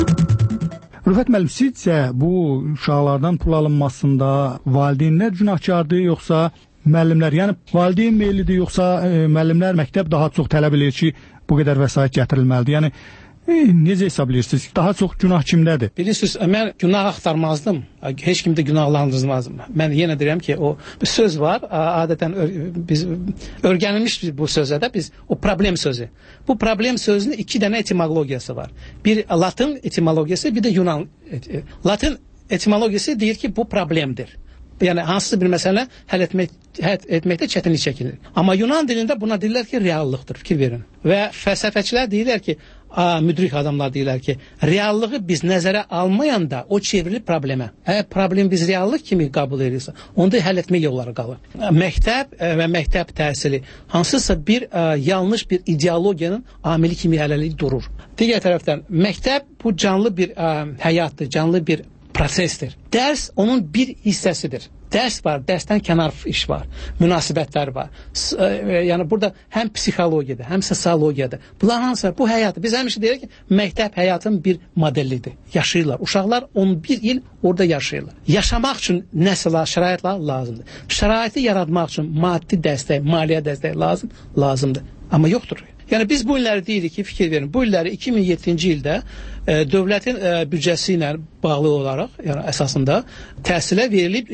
Rüfət müəllim, sizcə bu uşaqlardan pul alınmasında valideynlər günahkardır yoxsa müəllimlər? Yəni valideyn meyillidir yoxsa müəllimlər, məktəb daha çox tələb edir ki, bu qədər vəsait gətirilməlidir? Yəni necə hesablayırsınız? Daha çox günah kimdədir? Bilirsiniz, mən günah axtarmazdım. Heç kim də günahlandırmazdım. Mən yenə deyirəm ki, o söz var, adətən biz öyrənilmiş bu sözə də biz o problem sözü. Bu problem sözünün 2 dənə etimologiyası var. Bir Latın etimologiyası, bir də Yunan. Latın etimologiyası deyir ki, bu problemdir. Yəni hansısa bir məsələ həll etməkdə çətinlik çəkilir. Amma Yunan dilində buna deyirlər ki, reallıqdır, fikir verin. Və fəlsəfəçilər deyirlər ki, müdrik adamlar deyirlər ki, reallığı biz nəzərə almayanda o çevrilir problemə. Əgər problem biz reallıq kimi qəbul edirsə, onda həll etmək yolları qalır. Məktəb və məktəb təhsili hansısa bir yanlış bir ideologiyanın amili kimi hələlik durur. Digər tərəfdən məktəb bu canlı bir həyatdır, canlı bir prosesdir. Dərs onun bir hissəsidir. Dərs var, dərsdən kənar iş var, münasibətlər var. Yəni burada həm psixologiyada, həm sosiologiyada. Bunlar hansı? Bu həyatı. Biz həmişə deyirik ki, məktəb həyatın bir modelidir. Yaşayırlar. Uşaqlar 11 il orada yaşayırlar. Yaşamaq üçün nəsə şəraitlər lazımdır. Şəraiti yaratmaq üçün maddi dəstək, maliyyə dəstək lazımdır. Amma yoxdur. Yəni biz bu illəri deyirik ki, fikir verin, bu illəri 2007-ci ildə dövlətin büdcəsi ilə bağlı olaraq, yəni əsasında təhsilə verilib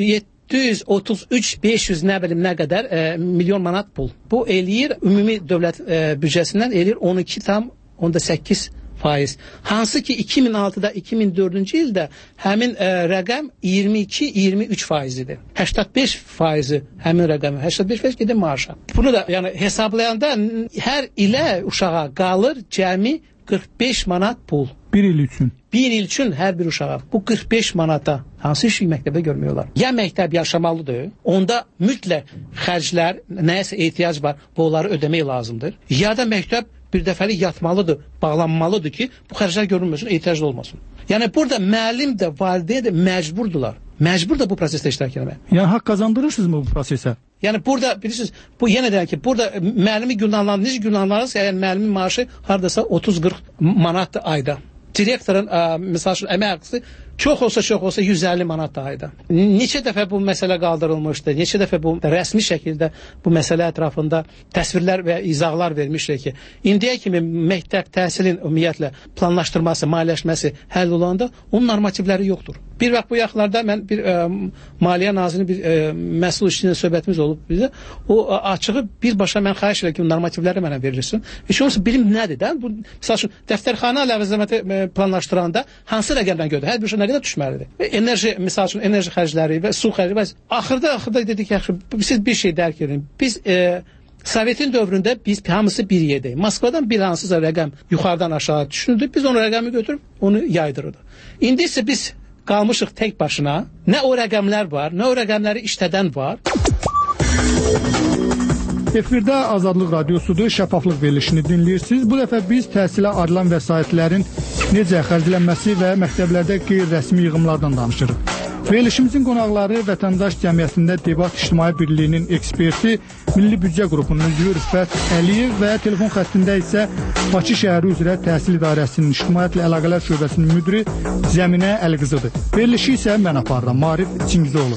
733-500 nə bilim nə qədər milyon manat pul. Bu eləyir, ümumi dövlət büdcəsindən eləyir 12,8%. Hansı ki 2006-da 2004-cü ildə həmin rəqəm 22-23% idi. 85% həmin rəqəm, 85% gedir maaşa. Bunu da yəni hesablayanda hər ilə uşağa qalır cəmi 45 manat pul. Bir il üçün. Bir il üçün hər bir uşağa. Bu 45 manata hansı işi məktəbdə görmüyorlar? Ya məktəb yaşamalıdır, onda mütləq xərclər, nəyəsə ehtiyac var, bunları ödəmək lazımdır. Ya da məktəb bir dəfəlik yatmalıdır, bağlanmalıdır ki, bu xərclər görünməsin, ehtiyac da olmasın. Yəni burada müəllim də, valideyn də məcburdular. Məcbur da bu prosesdə iştirak etməyə. Yəni haqq qazandırırsınızmı bu prosesə? Yəni burada bilirsiniz, bu yenə deyək ki, burada müəllimi günahlandırırsa, yəni müəllimin maaşı hardasa 30-40 manatdır ayda. Direktorun, məsəl üçün, əmək haqqısı Çox olsa 150 manat ayda. Neçə dəfə bu məsələ qaldırılmışdı, neçə dəfə bu rəsmi şəkildə bu məsələ ətrafında təsvirlər və izahlar vermişdir ki, indiyə kimi məktəb təhsilin ümumiyyətlə planlaşdırması, maliyyələşməsi həll olanda onun normativləri yoxdur. Bir vaxt bu yaxınlarda mən bir Maliyyə Nazirinin bir məsul işçisiyle söhbətimiz olub bizə. O açığı birbaşa mən xahiş edirəm ki, normativləri mənə verilsin. Heç olmasa bilim nədir də? Bu məsəl üçün dəftərxana ləvazimatı planlaşdıranda hansı rəqəmdən götürür? Hər bir şey nə qədər düşməlidir? Enerji, məsəl üçün enerji xərcləri və su xərcləri. Axırda dedik ki, siz bir şey dərk edin. Biz Sovetin dövründə biz hamısı bir yerdəyik. Moskvadan bir hansısa rəqəm yuxarıdan aşağı düşünüldü. Biz onu rəqəmi götürüb onu yaydırırdı. İndi isə biz qalmışıq tək başına. Nə o rəqəmlər var, nə o rəqəmləri işlədən var. Efirdə Azadlıq Radiosudur, şəffaflıq verilişini dinləyirsiniz. Bu dəfə biz təhsilə ayrılan vəsaitlərin necə xərclənməsi və məktəblərdə qeyri-rəsmi yığımlardan danışırıq. Verilişimizin qonaqları Vətəndaş Cəmiyyətində Debat İctimai Birliyinin eksperti, Milli Büdcə Qrupunun üzvü Rüfət Əliyev və telefon xəttində isə Bakı şəhəri üzrə Təhsil İdarəsinin İctimaiyyətlə Əlaqələr Şöbəsinin müdiri Zəminə Əliqızıdır. Verilişi isə mən aparıram, Marif Çingizoğlu.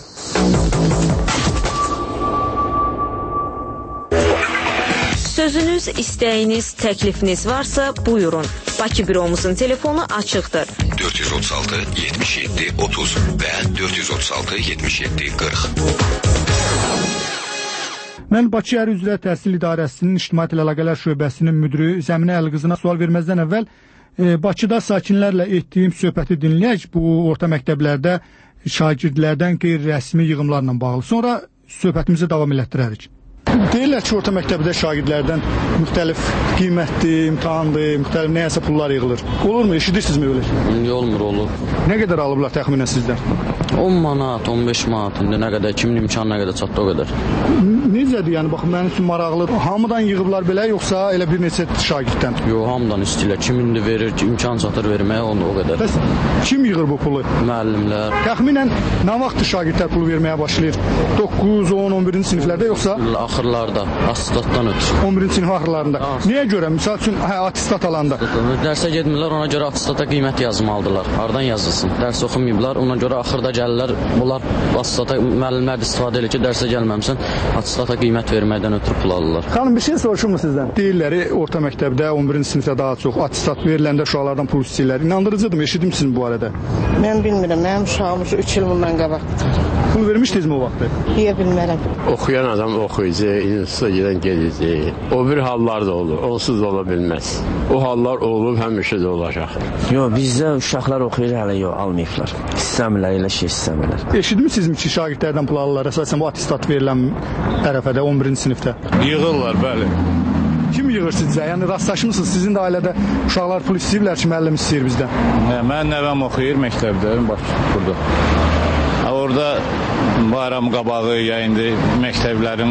Sözünüz, istəyiniz, təklifiniz varsa buyurun. Bakı büromuzun telefonu açıqdır. 436 77 30 və 436 77 40. Mən Bakı şəhəri üzrə Təhsil İdarəsinin İctimaiyyətlə Əlaqələr Şöbəsinin müdiri Zəminə Əliqızına sual verməzdən əvvəl Bakıda sakinlərlə etdiyim söhbəti dinləyək. Bu orta məktəblərdə şagirdlərdən qeyri-rəsmi yığımlarla bağlı. Sonra söhbətimizi davam elətdirərik. Deyirlər ki, orta məktəbdə şagirdlərdən müxtəlif qiymətdir, imtahandır, müxtəlif nəyəsə pullar yığılır. Olurmu? Eşidirsinizmi öyle? Olmur, olur. Nə qədər alıblar təxminən sizdən? 10 manat, 15 manat, indi nə qədər, kimin imkanı nə qədər çatdı o qədər. Necədir, yəni baxın, mənim üçün maraqlı. Hamıdan yığıblar belə, yoxsa elə bir neçə şagirddən? Yox, hamıdan istəyirlər. Kim indi verir, imkan çatır verməyə, onda o qədər. Bəs kim yığır bu pulu? Müəllimlər. Təxminən nə vaxt şagirdlər pulu verməyə başlayır? 9, 10, 11-ci siniflərdə yoxsa? Axırlarda, atestatdan ötür. 11-ci sinif axırlarında. Niyə görə? Misal üçün, atestat alanda. Dərsə getmirlər, ona görə atestata qiymət yazmalıdırlar. Hardan yazılsın? Dərs oxumayıblar, ona görə axırda gəlirlər. Bunlar atestata müəllimlər istifadə edir ki, dərsə gəlməmsən, atestata qiymət verməkdən ötürü pul alırlar. Xanım, bir şey soruşur mu sizdən? Deyirlər, orta məktəbdə 11-ci sinifdə daha çox atestat veriləndə uşaqlardan pul istəyirlər. İnandırıcıdır mı? Eşitmişsiniz bu barədə? Mən bilmirəm, mənim uşağımız 3 il bundan qabaqdır. Pul vermişdinizmi o vaxtı? Deyə bilmərəm. Oxuyan adam oxuyucu, instituta gedən gedici. O bir hallar da olur, onsuz da ola bilməz. O hallar olub, həmişə də olacaq. Yox, bizdə uşaqlar oxuyur, hələ yox, almayıblar. İstəmirlər, elə şey istəmirlər. Eşitmişsinizmi ki, şagirdlərdən pul alırlar, əsasən bu atestat verilən ərəfədə 11-ci sinifdə? Yığırlar, bəli. Kim yığır sizcə? Yəni rastlaşmısınız, sizin də ailədə uşaqlar pul istəyirlər ki, müəllim istəyir bizdən? Mən nəvəm oxuyur məktəbdə, bax, burada. Orada bayram qabağı, ya indi məktəblərin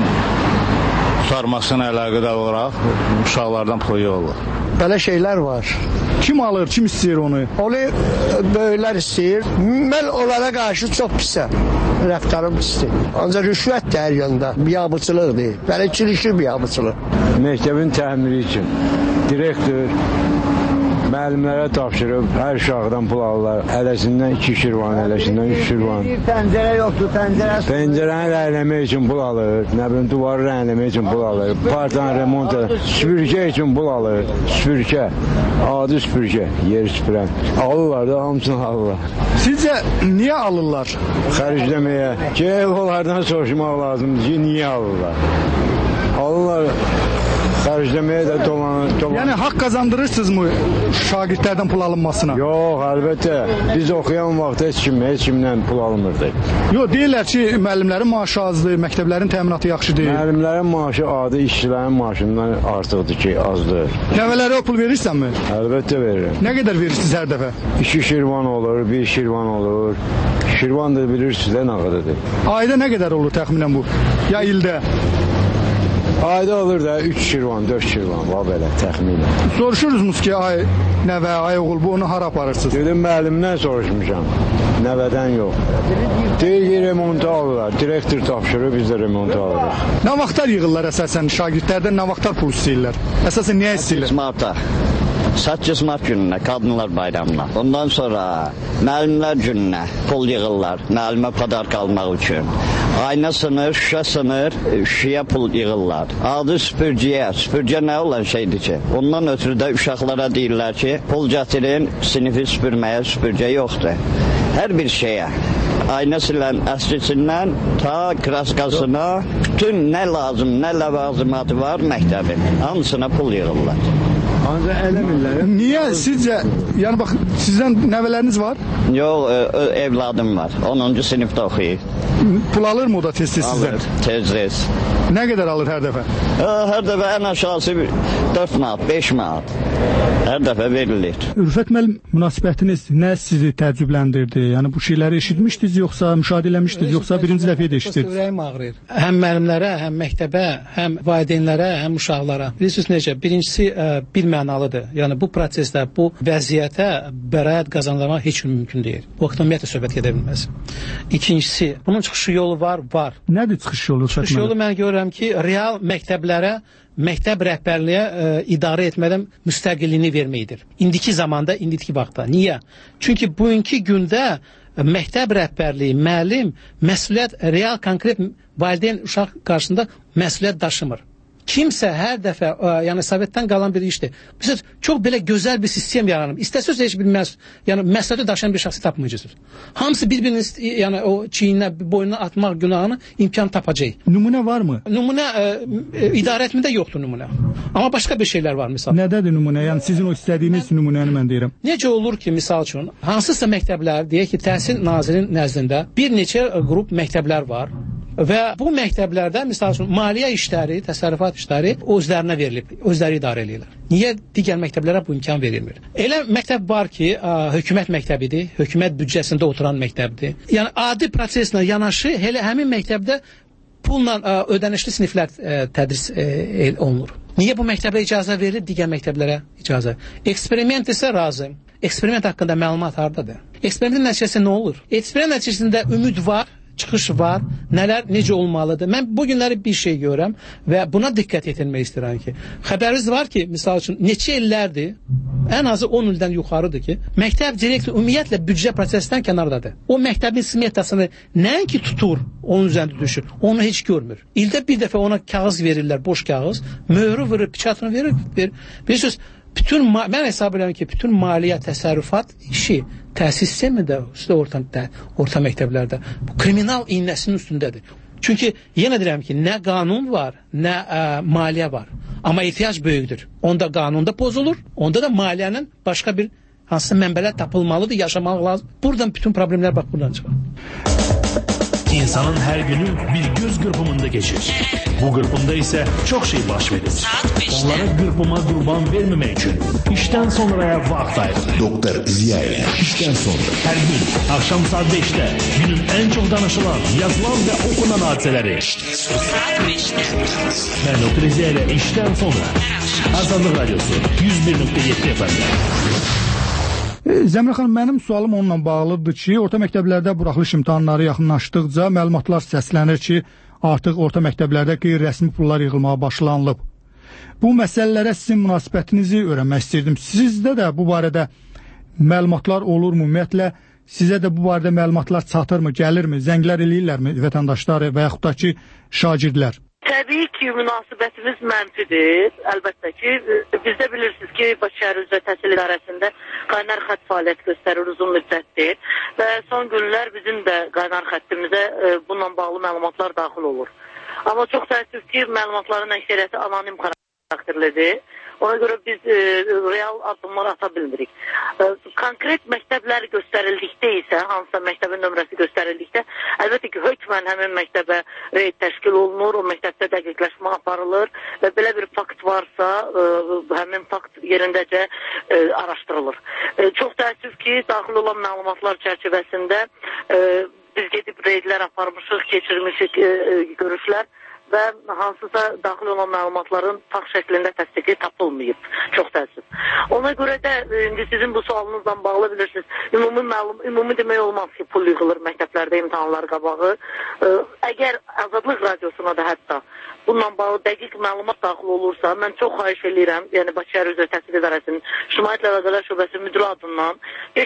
tutarmasına əlaqədar olaraq uşaqlardan pul yığılır. Belə şeylər var. Kim alır, kim istəyir onu? Onu böyüklər istəyir. Mən onlara qarşı çox pisəm. Rəftarım pisdir. Ancaq rüşvət də hər yanda biabıçılıqdır. Bələdçilik biabıçılıq. Məktəbin təmiri üçün direktor müəllimlərə tapşırıb hər uşaqdan pul alırlar. Hələsindən 2 şirvan, hələsindən 3 şirvan. Pəncərə yoxdur, pəncərə. Pəncərəni rəhləmək üçün pul alır. Nə bilim, duvarı rəhləmək üçün pul alır. Partanı remont edir. Süpürgə üçün pul alır. Süpürgə. Adi süpürgə. Yeri süpürən. Alırlar da, hamısını alırlar. Sizcə niyə alırlar? Xərcləməyə. Ki, onlardan soruşmaq lazımdır ki, niyə alırlar? Alırlar. Xərcləməyə də dolanır. Yəni, haqq qazandırırsınızmı şagirdlərdən pul alınmasına? Yox, əlbəttə. Biz oxuyan vaxt heç kimdən pul almırdıq. Yox, deyirlər ki, müəllimlərin maaşı azdır, məktəblərin təminatı yaxşı deyil. Müəllimlərin maaşı adi, işçilərin maaşından artıqdır ki, azdır. Nəvələrə o pul verirsənmi? Əlbəttə verirəm. Nə qədər verirsiniz hər dəfə? 2 şirvan olur, 1 şirvan olur. Şirvan da bilirsiniz də nə qədərdir. Ayda nə qədər olur təxminən bu? Ya ildə? Ayda olur da 3 şirvan, 4 şirvan, var belə təxminən. Soruşursunuz ki, ay nəvə, ay oğul, bu onu hara aparırsınız? Dedim, müəllimdən soruşmuşam, nəvədən yox. Deyir ki, remontu alırlar, direktor tapşırır, biz də remontu alırıq. Nə vaxtlar yığırlar əsasən şagirdlərdən, nə vaxtlar pul istəyirlər? Əsasən niyə istəyirlər? Martda. 8 mart gününə, Qadınlar Bayramına. Ondan sonra müəllimlər gününə pul yığırlar, müəllimə padarka almaq üçün. Ayna sınır, şüşə sınır, şüşəyə pul yığırlar. Adi süpürgə nə olan şeydir ki? Ondan ötürü də uşaqlara deyirlər ki, pul gətirin, sinifi süpürməyə süpürgə yoxdur. Hər bir şeyə, ayna silən əskisindən ta kraskasına, bütün nə lazım, nə ləvazimatı var məktəbin, hamısına pul yığırlar. Ancaq eləmirlər. Niyə sizcə, yəni bax, sizdən nəvələriniz var? Yox, evladım var, 10-cu sinifdə oxuyur. Pul alır mı o da tez-tez sizdən? Alır, tez-tez. Nə qədər alır hər dəfə? Hər dəfə ən aşağısı 4 manat, 5 manat. Hər dəfə verilir. Ülfət müəllim, münasibətiniz nə sizi təəccübləndirdi? Yəni bu şeyləri eşitmişdiniz, yoxsa müşahidə eləmişdiniz, yoxsa birinci dəfə eşitdiniz? Ürəyim ağrıyır. Həm müəllimlərə, həm məktəbə, həm valideynlərə, həm uşaqlara. Bilirsiniz necə? Birincisi bilmənalıdır. Yəni bu prosesdə, bu vəziyyətə bəraət qazandırmaq heç mümkün deyil. Bu haqqda ümumiyyətlə söhbət gedə bilməz. İkincisi, bunun çıxış yolu var. Nədir çıxış yolu? Çıxış yolu mən görürəm ki, real məktəblərə, məktəb rəhbərliyə idarə etmədən müstəqilliyini verməkdir. İndiki zamanda, indiki vaxtda. Niyə? Çünki bugünkü gündə məktəb rəhbərliyi, müəllim məsuliyyət, real, konkret valideyn uşaq qarşısında məsuliyyət daşımır. Kimsə hər dəfə, yəni Sovetdən qalan bir işdir. Biz çox belə gözəl bir sistem yaranıb. İstəsəz heç bir məsuliyyəti daşıyan bir şəxsi tapmayacaqsınız. Hamısı bir-birinin yəni o çiyinə, boynuna atmaq günahını imkan tapacaq. Nümunə varmı? Nümunə idarə etmədə yoxdur nümunə. Amma başqa bir şeylər var misal. Nədədir nümunə? Yəni sizin o istədiyiniz nümunəni mən deyirəm. Necə olur ki, misal üçün, hansısa məktəblər, deyək ki, Təhsil Nazirinin nəzdində bir neçə qrup məktəblər var. Və bu məktəblərdə, misal üçün, maliyyə işləri, təsərrüfat işləri özlərinə verilib, özləri idarə edirlər. Niyə digər məktəblərə bu imkan verilmir? Elə məktəb var ki, hökumət məktəbidir, hökumət büdcəsində oturan məktəbdir. Yəni, adi proseslə yanaşı, elə həmin məktəbdə pulla ödənişli siniflər tədris olunur. Niyə bu məktəbə icazə verilir, digər məktəblərə icazə? Eksperiment isə razı. Eksperiment haqqında məlumat hardadır? Eksperimentin nəticəsi nə olur? Eksperiment nəticəsində ümid var, çıxış var, nələr, necə olmalıdır. Mən bu günləri bir şey görürəm və buna diqqət yetirmək istəyirəm ki, xəbəriniz var ki, misal üçün, neçə illərdir, ən azı 10 ildən yuxarıdır ki, məktəb direktoru ümumiyyətlə büdcə prosesindən kənardadır. O məktəbin smetasını nəinki tutur, onun üzərində düşür, onu heç görmür. İldə bir dəfə ona kağız verirlər, boş kağız, möhrü verir, piçatını verir. Bir söz, mən hesab edirəm ki, bütün maliyyə, təsərrüfat işi təhsil sistemində, orta məktəblərdə bu kriminal iynəsinin üstündədir. Çünki yenə deyirəm ki, nə qanun var, nə maliyyə var. Amma ehtiyac böyükdür. Onda qanunda pozulur, onda da maliyyənin başqa bir hansısa mənbələr tapılmalıdır, yaşamaq lazım. Buradan bütün problemlər bax buradan çıxır. İnsanın hər günü bir göz qırpımında geçir. Bu qırpımda isə çox şey baş verir. Onlara qırpıma qurban verməmək üçün işdən sonraya vaxt ayırır. Doktor Ziyayev. İşdən sonra hər gün axşam saat 5-də günün ən çox danışılan, yazılan və okunan hadisələri. Mən Doktor Ziyayev işdən sonra Azadlıq Radyosu 101.7 FM. Zəmrə xanım, mənim sualım onunla bağlıdır ki, orta məktəblərdə buraxılış imtahanları yaxınlaşdıqca məlumatlar səslənir ki, artıq orta məktəblərdə qeyri-rəsmi pullar yığılmağa başlanılıb. Bu məsələlərə sizin münasibətinizi öyrənmək istirdim. Sizdə də bu barədə məlumatlar olurmu? Ümumiyyətlə, sizə də bu barədə məlumatlar çatırmı, gəlirmi, zənglər eləyirlərmi vətəndaşları və yaxud da ki, şagirdlər? Təbii ki, münasibətimiz mənfidir. Əlbəttə ki, biz də bilirsiniz ki, Bakı Şəhər Üzrə Təhsil İdarəsində qaynar xətt fəaliyyət göstərir uzun müddətdir və son günlər bizim də qaynar xəttimizə bununla bağlı məlumatlar daxil olur. Amma çox təəssüf ki, məlumatların əksəriyyəti anonim xarakterlidir. Ona görə biz real addımlar ata bilmirik. Konkret məktəblər göstərildikdə isə, hansısa məktəbin nömrəsi göstərildikdə, əlbəttə ki, hökmən həmin məktəbə reyd təşkil olunur, o məktəbdə dəqiqləşmə aparılır və belə bir fakt varsa, həmin fakt yerindəcə araşdırılır. Çox təəssüf ki, daxil olan məlumatlar çərçivəsində biz gedib reydlər aparmışıq, keçirmişik görüşlər və hansısa daxil olan məlumatların fakt şəklində təsdiqi tapılmayıb. Çox təəssüf. Ona görə də indi sizin bu sualınızla bağlı bilirsiniz, ümumi demək olmaz ki, pul yığılır məktəblərdə imtahanlar qabağı. Əgər Azadlıq Radiosuna da hətta bununla bağlı dəqiq məlumat daxil olursa, mən çox xahiş edirəm, yəni Bakı Şəhər Üzrə Təhsil İdarəsinin İctimaiyyətlə Əlaqələr Şöbəsi müdiri adından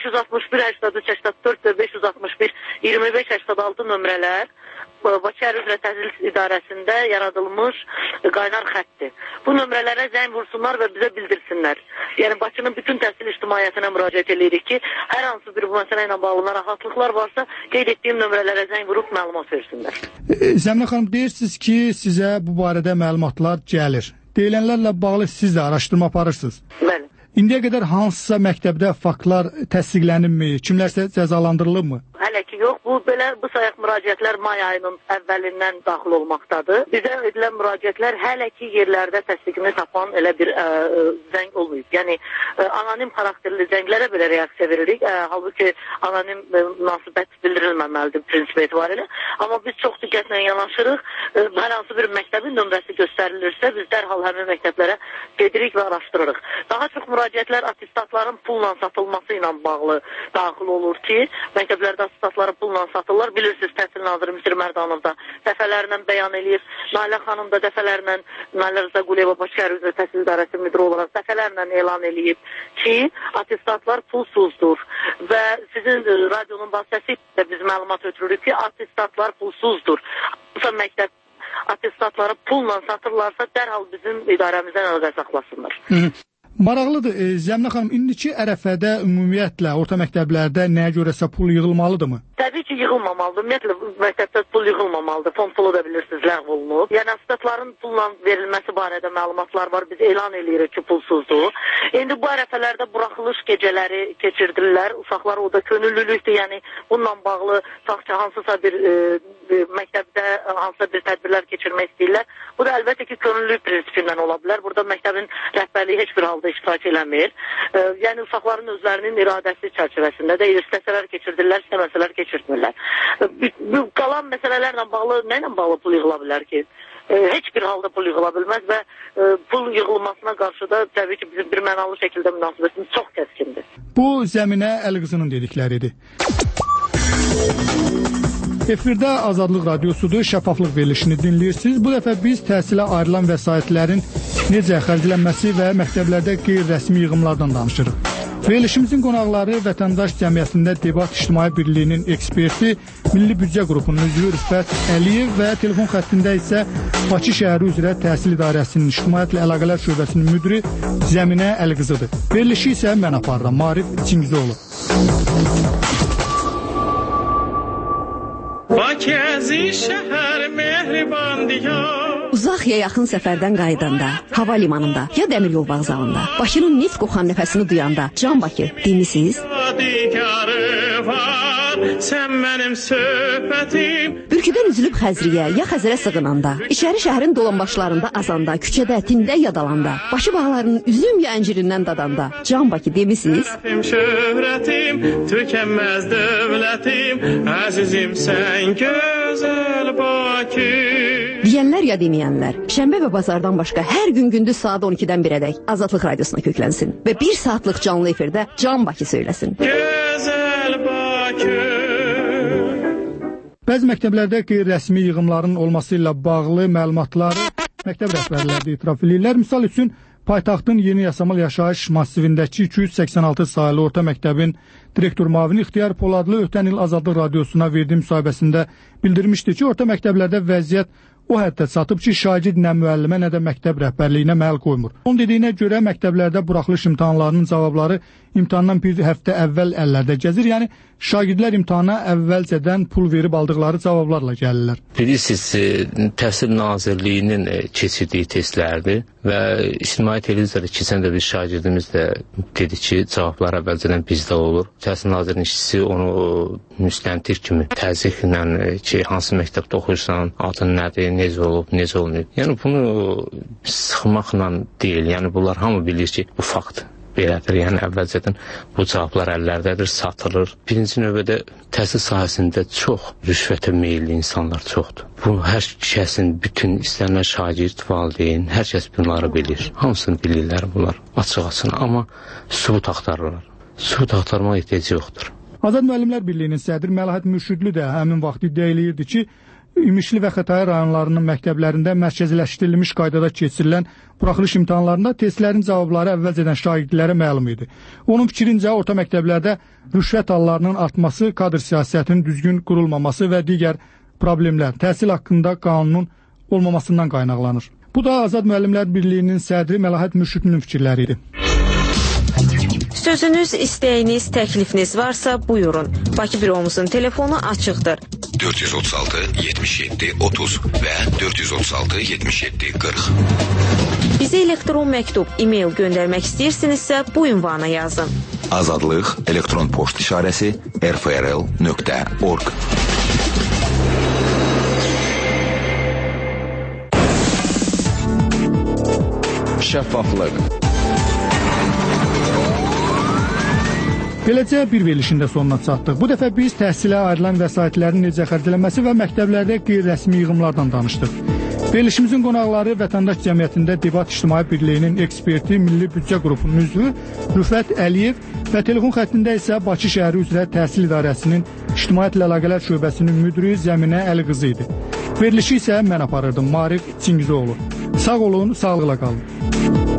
561 83 84 və 561 25 86 nömrələr Bakı Şəhər Üzrə Təhsil İdarəsində yaradılmış qaynar xətdir. Bu nömrələrə zəng vursunlar və bizə bildirsinlər. Yəni Bakının bütün təhsil ictimaiyyətinə müraciət edirik ki, hər hansı bir bu məsələ ilə bağlı narahatlıqlar varsa, qeyd etdiyim nömrələrə zəng vurub məlumat versinlər. Zəminə xanım, deyirsiniz ki, sizə bu barədə məlumatlar gəlir. Deyilənlərlə bağlı siz də araşdırma aparırsınız. Bəli. İndiyə qədər hansısa məktəbdə faktlar təsdiqlənibmi, kimlərsə cəzalandırılıbmı? Hələ ki yox, bu sayaq müraciətlər may ayının əvvəlindən daxil olmaqdadır. Bizə edilən müraciətlər hələ ki yerlərdə təsdiqini tapan elə bir zəng olmayıb. Yəni anonim xarakterli zənglərə belə reaksiya veririk. Halbuki anonim münasibət bildirilməməlidir prinsip etibarilə. Amma biz çox diqqətlə yanaşırıq. Hər hansı bir məktəbin nömrəsi göstərilirsə, biz dərhal həmin məktəblərə gedirik və araşdırırıq. Daha çox müraciətlər attestatların pulla satılması ilə bağlı daxil olur ki, məktəblərdə attestatları pulla satırlar. Bilirsiniz, Təhsil Naziri Müsir Mərdanov da dəfələrlə bəyan eləyir. Nailə xanım da dəfələrlə, Nailə Rıza Quliyeva Bakı Şəhər Üzrə Təhsil İdarəsi müdiri olaraq dəfələrlə elan eləyib ki, attestatlar pulsuzdur. Və sizin radionun vasitəsilə biz məlumat ötürürük ki, attestatlar pulsuzdur. Bu məktəb attestatları pulla satırlarsa dərhal bizim idarəmizdən əlaqə saxlasınlar. Maraqlıdır. Zəminə xanım, indiki ərəfədə ümumiyyətlə orta məktəblərdə nəyə görəsə pul yığılmalıdırmı? Təbii ki, yığılmamalıdır. Ümumiyyətlə məktəbdə pul yığılmamalıdır. Fond pulu da bilirsiniz, ləğv olunub. Yəni attestatların pulla verilməsi barədə məlumatlar var. Biz elan eləyirik ki, pulsuzdur. İndi bu ərəfələrdə buraxılış gecələri keçirdirlər. Uşaqlar orada könüllülükdür. Yəni bununla bağlı hansısa bir məktəbdə hansısa bir tədbirlər keçirmək istəyirlər. Bu da əlbəttə ki, könüllülük prinsipindən ola bilər. Burada məktəbin rəhbərliyi heç bir halda iştirak eləmir. Yəni uşaqların özlərinin iradəsi çərçivəsində də istəsələr keçirdirlər, istəməsələr keçirtmirlər. Qalan məsələlərlə bağlı nə ilə bağlı pul yığıla bilər ki? Heç bir halda pul yığıla bilməz və pul yığılmasına qarşı da təbii ki, bizim bir mənalı şəkildə münasibətimiz çox kəskindir. Bu Zəminə Əliqızının dedikləridir. Efirdə Azadlıq Radiosudur, şəffaflıq verilişini dinləyirsiniz. Bu dəfə biz təhsilə ayrılan vəsaitlərin necə xərclənməsi və məktəblərdə qeyri-rəsmi yığımlardan danışırıq. Verilişimizin qonaqları Vətəndaş Cəmiyyətində Debat İctimai Birliyinin eksperti, Milli Büdcə Qrupunun üzvü Rüfət Əliyev və telefon xəttində isə Bakı Şəhəri üzrə Təhsil İdarəsinin İctimaiyyətlə Əlaqələr Şöbəsinin müdiri Zəminə Əliqızıdır. Verilişi isə mən aparıram, Marif Çingizoğlu. Bakı əziz şəhər mehriban diyar. Uzaq ya yaxın səfərdən qayıdanda, hava limanında ya dəmir yol vağzalında, Bakının neft qoxan nəfəsini duyanda, Can Bakı dinlisiz? Sən mənim söhbətim. Bürküdən üzülüb Xəzriyə ya Xəzərə sığınanda, içəri şəhərin dolanbaşlarında azanda, küçədə, tində yadalanda, Bakı bağlarının üzüm ya əncirindən dadanda, Can Bakı demisiz? Şöhrətim, tükənməz dövlətim, əzizim sən gözəl Bakı. Deyənlər ya deməyənlər, şənbə və bazardan başqa hər gün gündüz saat 12-dən 1-ədək Azadlıq Radiosuna köklənsin və 1 saatlıq canlı efirdə Can Bakı söyləsin. Gözəl Bakı. Bəzi məktəblərdə qeyri-rəsmi yığımların olması ilə bağlı məlumatları məktəb rəhbərləri də etiraf edirlər. Misal üçün, paytaxtın Yeni Yasamal Yaşayış massivindəki 286 sayılı orta məktəbin direktor müavini İxtiyar Poladlı ötən il Azadlıq Radiosuna verdiyi müsahibəsində bildirmişdi ki, orta məktəblərdə vəziyyət o həddə çatıb ki, şagird nə müəllimə, nə də məktəb rəhbərliyinə məhəl qoymur. Onun dediyinə görə məktəblərdə buraxılış imtahanlarının cavabları imtahandan bir həftə əvvəl əllərdə gəzir. Yəni, şagirdlər imtahana əvvəlcədən pul verib aldıqları cavablarla gəlirlər. Bilirsiniz, Təhsil Nazirliyinin keçirdiyi testlərdir və İctimai Televiziyada keçən də bir şagirdimiz də dedi ki, cavablar əvvəlcədən bizdə olur. Təhsil Nazirliyinin işçisi onu müstəntir kimi təzyiqlə ki, hansı məktəbdə oxuyursan, adın nədir, necə olub, necə olmayıb. Yəni, bunu sıxmaqla deyil. Yəni, bunlar hamı bilir ki, bu faktdır. Belədir, yəni əvvəlcədən bu cavablar əllərdədir, satılır. Birinci növbədə təhsil sahəsində çox rüşvətə meyilli insanlar çoxdur. Bu, hər kəsin, bütün istənilən şagird, valideyn, hər kəs bunları bilir. Hamısını bilirlər bunlar, açıq-açıq, amma sübut axtarırlar. Sübut axtarmaq ehtiyacı yoxdur. Azad Müəllimlər Birliyinin sədri Məlahət Mürşidli də həmin vaxt iddia eləyirdi ki, İmişli və Xətai rayonlarının məktəblərində mərkəziləşdirilmiş qaydada keçirilən buraxılış imtahanlarında testlərin cavabları əvvəlcədən şagirdlərə məlum idi. Onun fikrincə, orta məktəblərdə rüşvət hallarının artması, kadr siyasətinin düzgün qurulmaması və digər problemlər təhsil haqqında qanunun olmamasından qaynaqlanır. Bu da Azad Müəllimlər Birliyinin sədri Məlahət Mürşidinin fikirləri idi. Sözünüz, istəyiniz, təklifiniz varsa buyurun. Bakı büromuzun telefonu açıqdır. 436 77 30 və 436 77 40. Bizə elektron məktub, e-mail göndərmək istəyirsinizsə bu ünvana yazın. Azadlıq elektron poçt işarəsi rfrl.org. Şəffaflıq. Beləcə bir verilişin də sonuna çatdıq. Bu dəfə biz təhsilə ayrılan vəsaitlərin necə xərclənməsi və məktəblərdə qeyri-rəsmi yığımlardan danışdıq. Verilişimizin qonaqları Vətəndaş Cəmiyyətində Debat İctimai Birliyinin eksperti, Milli Büdcə qrupunun üzvü Rüfət Əliyev və telefon xəttində isə Bakı şəhəri üzrə Təhsil İdarəsinin İctimaiyyətlə Əlaqələr şöbəsinin müdiri Zəminə Əliqızı idi. Verilişi isə mən aparırdım, Mariq Çingizoğlu. Sağ olun, sağlıqla qalın.